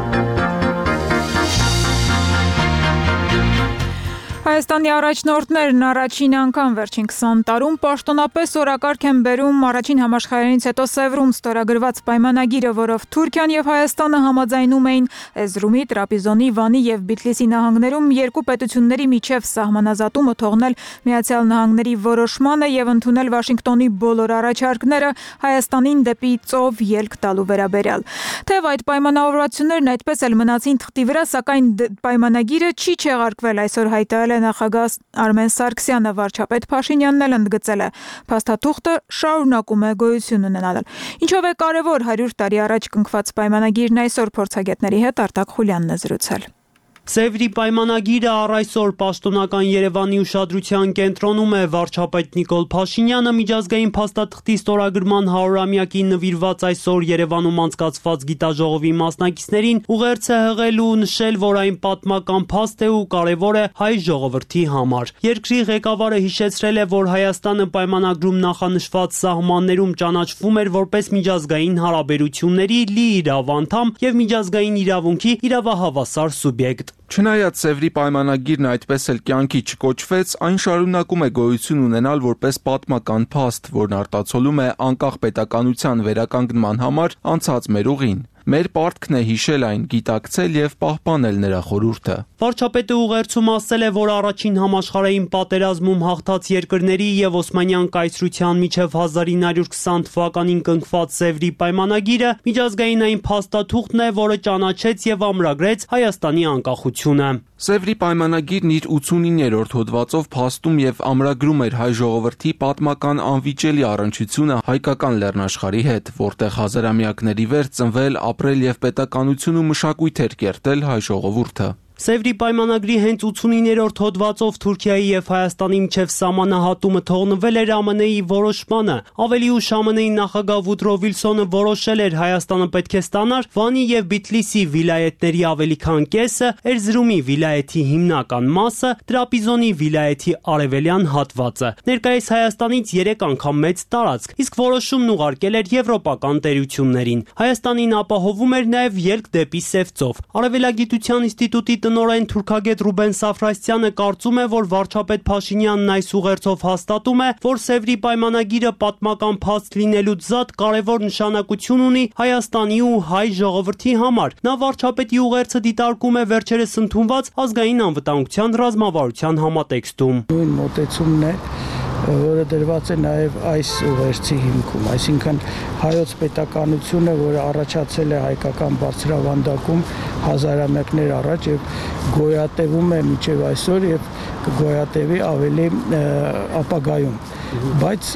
Հայաստանի առաջնորդներն առաջին անգամ վերջին քսան տարում պաշտոնապես օրակարգ են բերում առաջին համաշխարհայինից հետո Սևրում ստորագրված պայմանագիրը, որով Թուրքիան եւ Հայաստանը համաձայնում էին Էզրումի, Տրապիզոնի, Վանի եւ Բիթլիսի նահանգներում երկու պետությունների միջև սահմանազատումը թողնել Միացյալ Նահանգների որոշմանը եւ ընդունել Վաշինգտոնի բոլոր առաջարկները Հայաստանին դեպի ծով ելք տալու վերաբերյալ։ Թեև այդ պայմանավորվածություններն այդպես էլ մնացին թղթի վրա, սակայն պայմանագիրը չի չեղարկվել, այսօր հայտարարել է նախագահ Արմեն Սարգսյանը, վարչապետ Փաշինյանն էլ ընդգծել է. փաստաթուղթը շարունակում է գոյություն ունենալ։ Ինչով է կարևոր հարյուր տարի առաջ կնքված պայմանագիրն այսօր փորձագետների հետ Արտակ Խուլյանն է զրուցել։ Սևրի պայմանագիրը առ այսօր պաշտոնական Երևանի ուշադրության կենտրոնում է։ Վարչապետ Նիկոլ Փաշինյանը միջազգային փաստաթղթի ստորագրման հարյուրամյակին նվիրված այսօր Երևանում անցկացված գիտաժողովի մասնակիցներին ուղերձ է հղել ու նշել, որ այն պատմական փաստ է ու կարևոր է հայ ժողովրդի համար։ Երկրի ղեկավարը հիշեցրել է, որ Հայաստանը պայմանագրում նախանշված սահմաններում ճանաչվում էր որպես միջազգային հարաբերությունների լիիրավ անդամ եւ միջազգային իրավունքի իրավահավասար սուբյեկտ։ Չնայած Սևրի պայմանագիրն այդպես էլ կյանքի չկոչվեց, այն շարունակում է գոյություն ունենալ որպես պատմական փաստ, որն արտացոլում է անկախ պետականության վերականգնման համար անցած մեր ուղին։ Մեր պարտքն է հիշել այն, գիտակցել եւ պահպանել նրա խորհուրդը։ Վարչապետը ուղերձում ասել է, որ առաջին համաշխարհային պատերազմում հաղթած երկրների եւ Օսմանյան կայսրության միջև հազար ինը հարյուր քսան թվականին կնքված Սևրի պայմանագիրը միջազգային այն փաստաթուղթն է, որը ճանաչեց եւ ամրագրեց Հայաստանի անկախությունը։ Սևրի պայմանագիրն իր ութսունիններորդ հոդվածով փաստում եւ ամրագրում էր հայ ժողովրդի պատմական անվիճելի առնչությունը հայկական լեռնաշխարհի հետ, որտեղ հազարամյակների վեր ծնվել, ապրել եւ պետականություն ու մշակույթ էր կերտել հայ ժողովուրդը։ Սևրի պայմանագրի հենց ութսունիններորդ հոդվածով Թուրքիայի եւ Հայաստանի միջև սահմանահատումը թողնվել էր ԱՄՆ -ի որոշմանը։ Ավելի ուշ ԱՄՆ -ի նախագահ Վուդրո Վիլսոնը որոշել էր Հայաստանը պետք է ստանար Վանի եւ Բիթլիսի վիլայետների ավելի քան կեսը, Էրզրումի վիլայեթի հիմնական մասը, Տրապիզոնի վիլայեթի արևելյան հատվածը։ Ներկայիս Հայաստանից երեք անգամ մեծ տարածք, իսկ որոշումն ուղարկել էր եվրոպական տերություններին։ Հայաստանին ապահովում էր նաեւ ելք դեպի Սևծով։ Արևելագիտության ինստիտուտի տնօրեն թուրքագետ Ռուբեն Սաֆրասյանը կարծում է, որ վարչապետ Փաշինյանն այս ուղերձով հաստատում է, որ Սևրի պայմանագիրը պատմական փաստ լինելուց զատ կարևոր նշանակություն ունի Հայաստանի ու հայ ժողովրդի համար։ Նա վարչապետի ուղերձը դիտարկում է վերջերս ընդունված ազգային անվտանգության ռազմավարության համատեքստում։ Նույն մոտեցումն է, որը դրված է նաև այս ուղերձի հիմքում, այսինքն հայոց պետականությունը, որը առաջացել է հայկական բարձրավանդակում հազարամյակներ առաջ եւ գոյատևում է մինչեւ այսօր եւ կգոյատևի ավելի ապագայում, բայց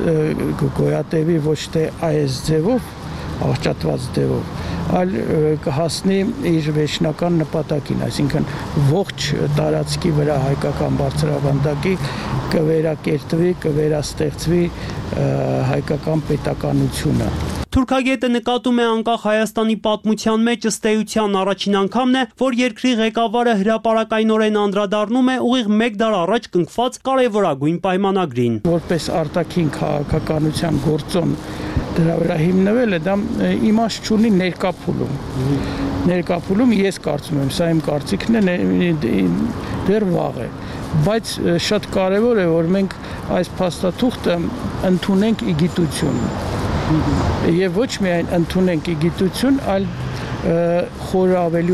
գոյատևի ոչ թե այս ձևով, աղճատված ձևով, այլ կհասնի իր վերջնական նպատակին, այսինքն ողջ տարածքի վրա հայկական բարձրավանդակի կվերակերտվի, կվերաստեղծվի հայկական պետականությունը։ Թուրքագետը նկատում է անկախ Հայաստանի պատմության մեջ ըստ էության առաջին անգամն է, որ երկրի ղեկավարը հրապարակայնորեն անդրադառնում է ուղիղ մեկ դար առաջ կնքված կարևորագույն պայմանագրին։ Որպես արտաքին քաղաքականության գործոն դրա վրա հիմնվել է, դա իմաստ չունի ներկապուլում։ Ներկապուլում ես կարծում եմ, սա իմ կարծիքն է, դեռ վաղ է, բայց շատ կարևոր է, որ մենք այս փաստաթուղթը ընդունենք ի գիտություն։ Եվ ոչ միայն ընդունենք ի գիտություն, այլ խորը ավելի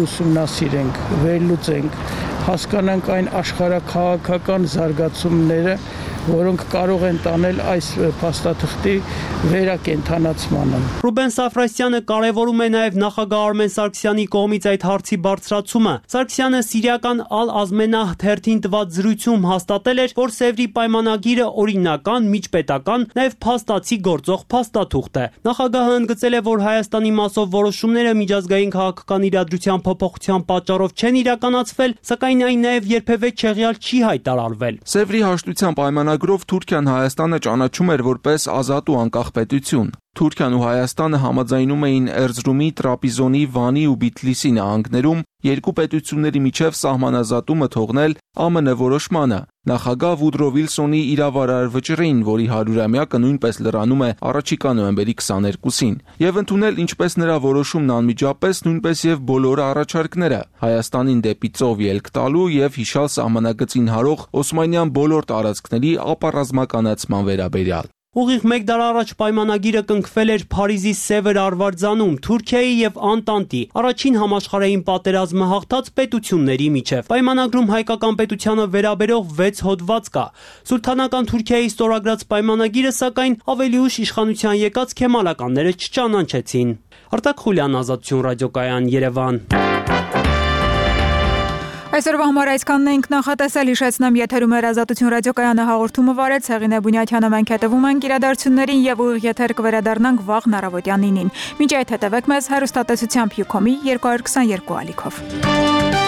ուսումնասիրենք, վերլուծենք, հասկանանք այն աշխարհաքաղաքական զարգացումները, որոնք կարող են տանել այս փաստաթղթի վերակենդանացմանը։ Ռուբեն Սաֆրասյանը կարևորում է նաև նախագահ Արմեն Սարգսյանի կողմից այդ հարցի բարձրացումը։ Սարգսյանը սիրիական Ալ-Ազմենահ թերթին տված զրույցում հաստատել էր, որ Սևրի պայմանագիրը օրինական, միջպետական, նաև փաստացի գործող փաստաթուղթ է։ Նախագահը ընդգծել է, որ Հայաստանի մասով որոշումները միջազգային քաղաքական իրադրության փոփոխության պատճառով չեն իրականացվել, սակայն այն նաև երբևէ չեղյալ չի հայտարարվել։ Սևրի հաշտության պայմանագրով Թուրքիան Հայաստանը ճանաչում էր որպես ազատ ու անկախ պետություն։ Թուրքիան ու Հայաստանը համաձայնում էին Էրզրումի, Տրապիզոնի, Վանի ու Բիթլիսի նահանգներում երկու պետությունների միջև սահմանազատումը թողնել Է Մ Ն որոշմանը։ Նախագահ Վուդրո Վիլսոնի իրավարար վճռին, որի հարյուրամյակը նույնպես լրանում է առաջիկա նոյեմբերի քսաներկուսին, եւ ընդունել ինչպես նրա որոշումն անմիջապես, նույնպես եւ բոլոր առաջարկները Հայաստանին դեպի ծով ելք տալու եւ հիշալ սահմանագծին հարող Օսմանյան բոլոր տարածքների ապառազմականացման վերաբերյալ։ Ուղիղ մեկ դար առաջ պայմանագիրը կնքվել էր Փարիզի Սևր արվարձանում Թուրքիայի եւ Անտանտի առաջին համաշխարհային պատերազմը հաղթած պետությունների միջև։ Պայմանագրում հայկական պետությանը վերաբերող վեց հոդված կա։ Սուլթանական Թուրքիայի ստորագրած պայմանագիրը սակայն ավելի ուշ իշխանության եկած քեմալականները չճանաչեցին։ Արտակ Խուլյան, Ազատություն ռադիոկայան, Երևան։ Այսօրվա համար այսքանն ենք նախատեսել, հիշեցնեմ, եթերում էր Ազատություն ռադիոկայանը հաղորդումը վարեց Հեղինե Բունյաթյանը, մենք հետևում ենք իրադարձություններին եւ ուղիղ եթեր կվերադառնանք վաղ առավոտյան նինին։ Մինչ այդ հետևեք մեզ հեռուստատեսությամբ Յուքոմի երկու հազար քսաներկու ալիքով։